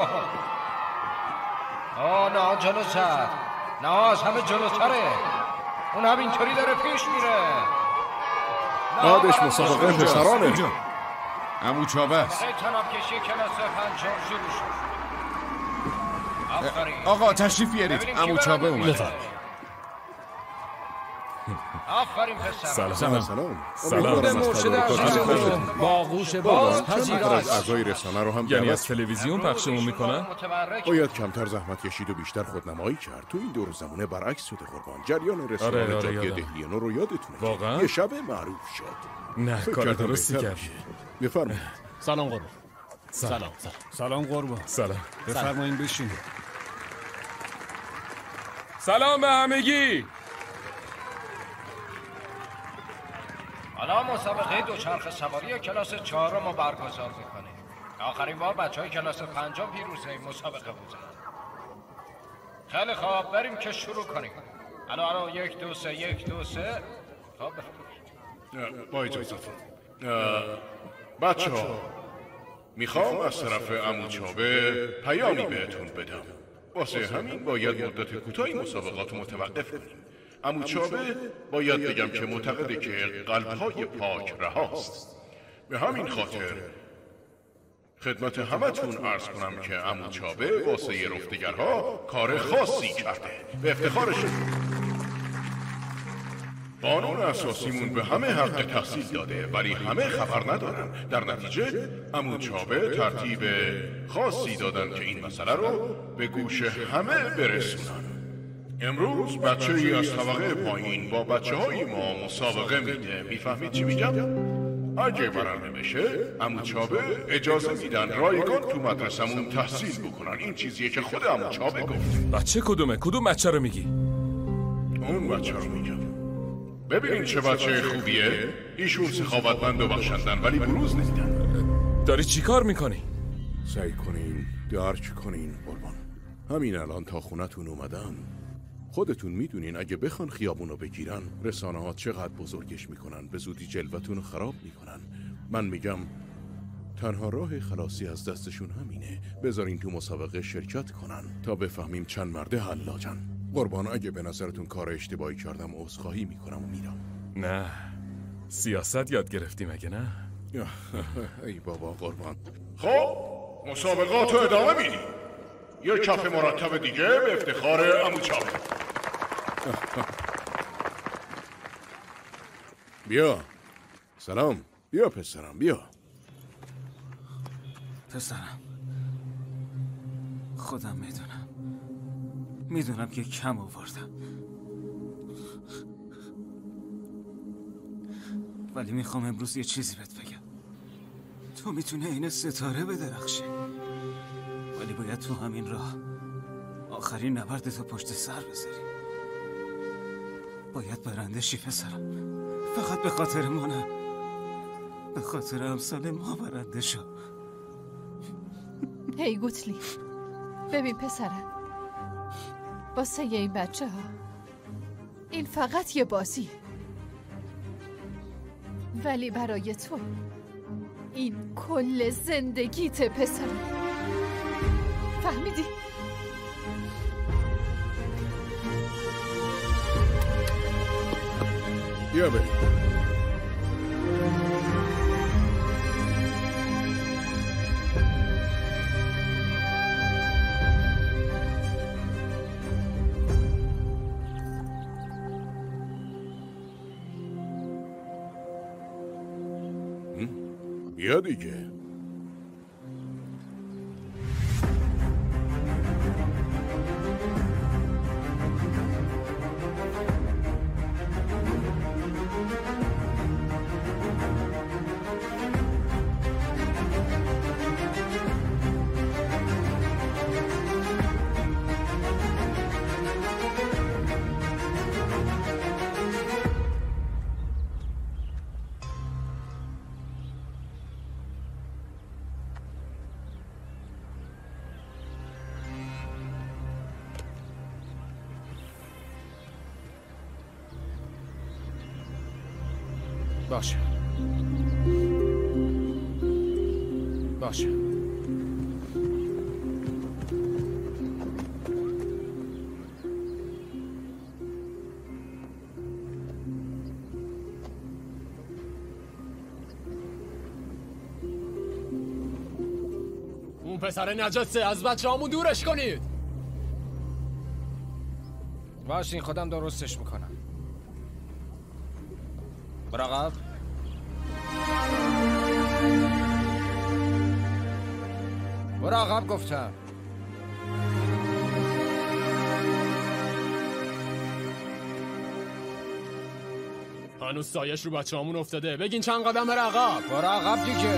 نه جلو زد. نه از همه جلوتره. اون همینطوری داره پیش میره. بعدش مسابقه پسرانه. عمو چابه است. تناب کشی کلاس پنجم شروع شد. آفرین. آقا تشریف بیارید. عمو چابه اومد. آفرین پسر. سلام. مرشد عزیزم باغوش باز پذیرا است. اعضای رسانه رو هم یعنی از تلویزیون پخشمون میکنن؟ باید کمتر زحمت کشید و بیشتر خودنمایی کرد. تو این دور زمونه برعکس شده قربان. جریان رسانه جادی دهلیانو رو یادتونه؟ واقعا؟ یه شب معروف شد. نه کار درستی کردی. بفرمایید. سلام قربان. سلام قربان. سلام. بفرمایید بشینید. سلام به همگی. حالا مسابقه دوچرخه سواری کلاس 4 رو برگزار میکنیم. آخرین بار بچهای کلاس 5 پیروزه مسابقه بودن. خیلی خوب بریم که شروع کنیم. الو 1 2 3 1 2 3. خب با اجازهتون بچه‌ها میخوام از طرف عمو چابه پیامی بهتون بدم. واسه همین باید مدت کوتاهی مسابقات متوقف کنیم. عمو چابه باید بگم که معتقده که قلب‌های پاک رهاست. به همین خاطر خدمت همتون عرض کنم که عمو چابه واسه رفتگرها کار خاصی کرده. به افتخارشون. قانون اساسیمون به همه حق تحصیل داده ولی همه خبر ندارن. در نتیجه عمو چابه ترتیب خاصی دادن که این مسئله رو به گوش همه برسونن. امروز بچه ای از طبقه پایین با بچه های ما مسابقه میده. میفهمید چی میگم؟ اگه برنده بشه عمو چابه اجازه میدن رایگان تو مدرسمون تحصیل بکنن. این چیزیه که خود عمو چابه گفت. بچه کدومه؟ کدوم بچه رو میگی؟ اون بچه رو میگم. ببینین چه بچه خوبیه. ایشون سخاوتمند و بخشندن ولی بروز نمیدن. داری چی کار میکنی؟ سعی کنین درک کنین قربان. همین الان تا خونتون اومدن. خودتون میدونین اگه بخوان خیابونو بگیرن رسانه ها چقدر بزرگش میکنن. به زودی جلوتون رو خراب میکنن. من میگم تنها راه خلاصی از دستشون همینه. بذارین تو مسابقه شرکت کنن تا بفهمیم چند مرده حلاجن. قربان اگه به نظرتون کار اشتباهی کردم عذرخواهی میکنم و میرم. نه سیاست یاد گرفتیم اگه نه؟ ای بابا قربان. خب مسابقات رو ادامه میدیم. یه کف مرتب دیگه به افتخار عمو چابه. بیا. سلام. بیا پسرم بیا. پسرم خودم میدونم که کم آوردم ولی میخوام امروز یه چیزی بهت بگم. تو میتونه این ستاره بدرخشی ولی باید تو همین راه آخرین نبردتو پشت سر بذاری. باید برنده شی پسرم. فقط به خاطر ما نه، به خاطر امثال ما برنده شو. هی گوتلی ببین پسرم، واسه این بچه ها این فقط یه بازی، ولی برای تو این کل زندگیته پسرم. فهمیدی؟ بیا بریم. بیا دیگه. باشه باشه. اون پسر نجسه، از بچه همون دورش کنید. باشین خودم درستش میکنم. براقب. براقب گفتم. هنوز سایش رو بچه همون افتاده. بگین چند قدم بر عقب. برو عقب دیگه.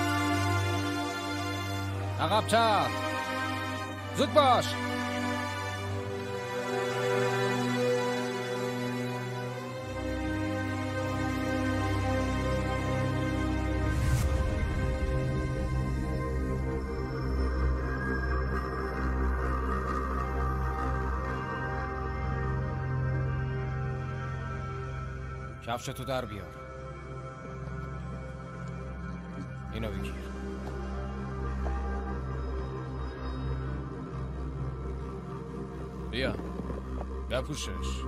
عقب‌تر. زود باش. کفشتو در بیار. اینو بگیر. بیا بپوشش.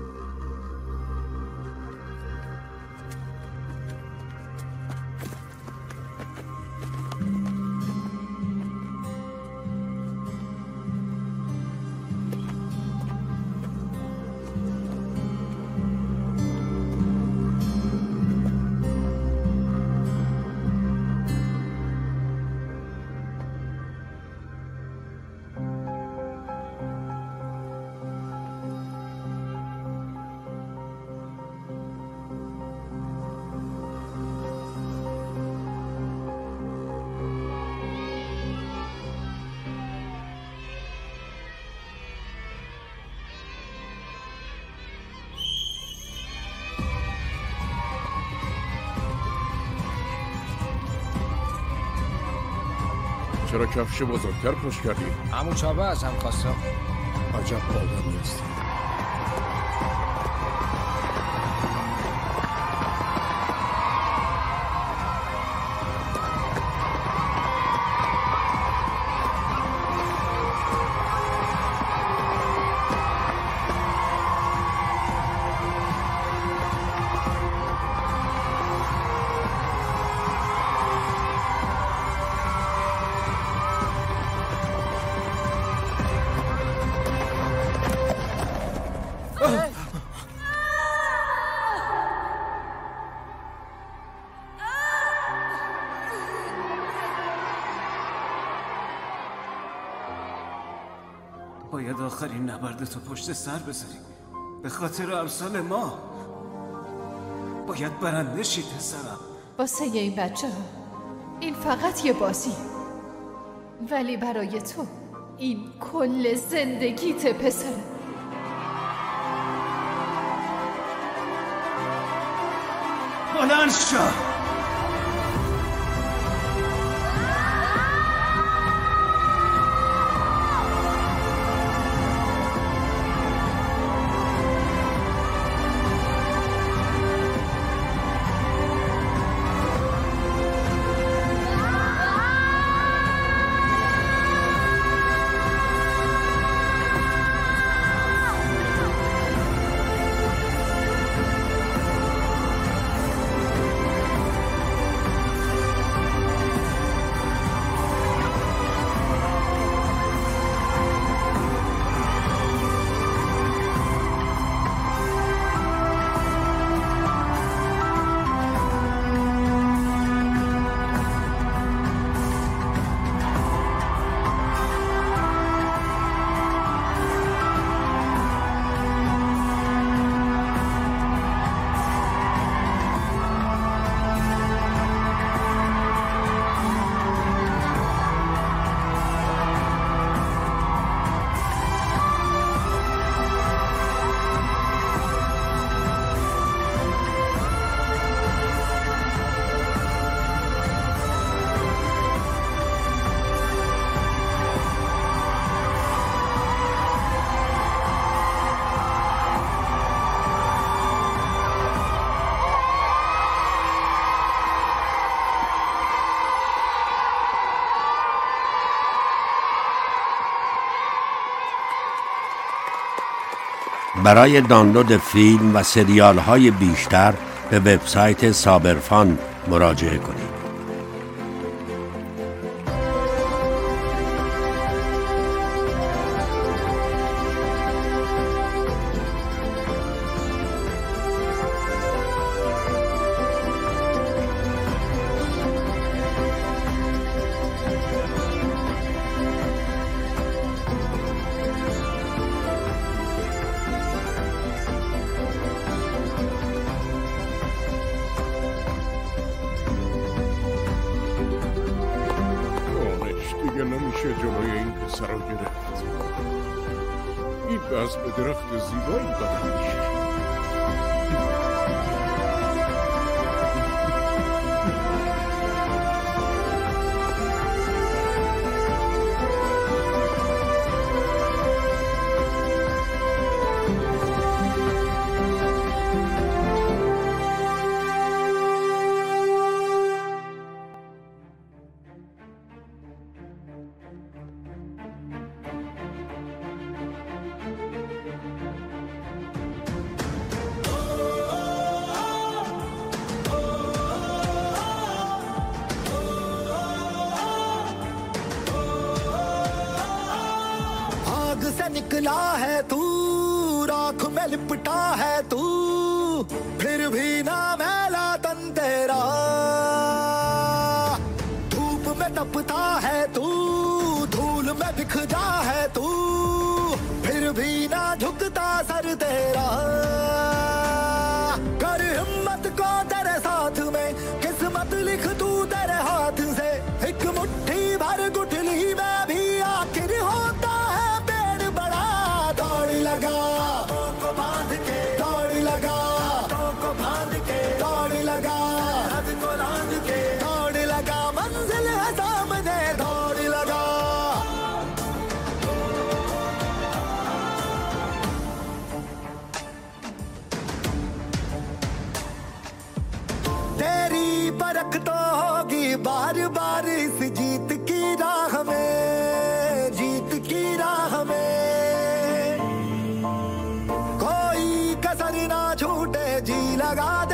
چرا کفش بزرگتر پوش کردی؟ همون چابه از هم خواستم. عجب آدمی هستی. باید آخرین نبردتو پشت سر بذاری. به خاطر امثال ما باید برنده شی پسرم. واسه این بچه ها این فقط یه بازی، ولی برای تو این کل زندگیت پسرم. بلند شو. برای دانلود فیلم و سریال های بیشتر به وبسایت سابرفان مراجعه کنید. این بز به درخت زیبایی بدل میشه. निकला है तू, राख में लिपटा है तू, फिर भी ना मैला तन तेरा। धूप में तपता है तू, धूल में बिखरा है तू, फिर भी ना झुकता सर तेरा। कर हिम्मत को तेरे साथ में, किस्मत लिख तू तेरे हाथ से। एक मुट्ठी भर गुठली में भी आखिर होता है पेड़ बड़ा। दौड़ लगा को बांध के, दौड़ लगा को बांध के, दौड़ लगा हद को लांघ के, दौड़ लगा मंजिल है सामने, दौड़ लगा। तेरी परख तो होगी बार बार इस जीत की राह में, जीत की राह में। कोई कसर ना छूटे, जी लगा दे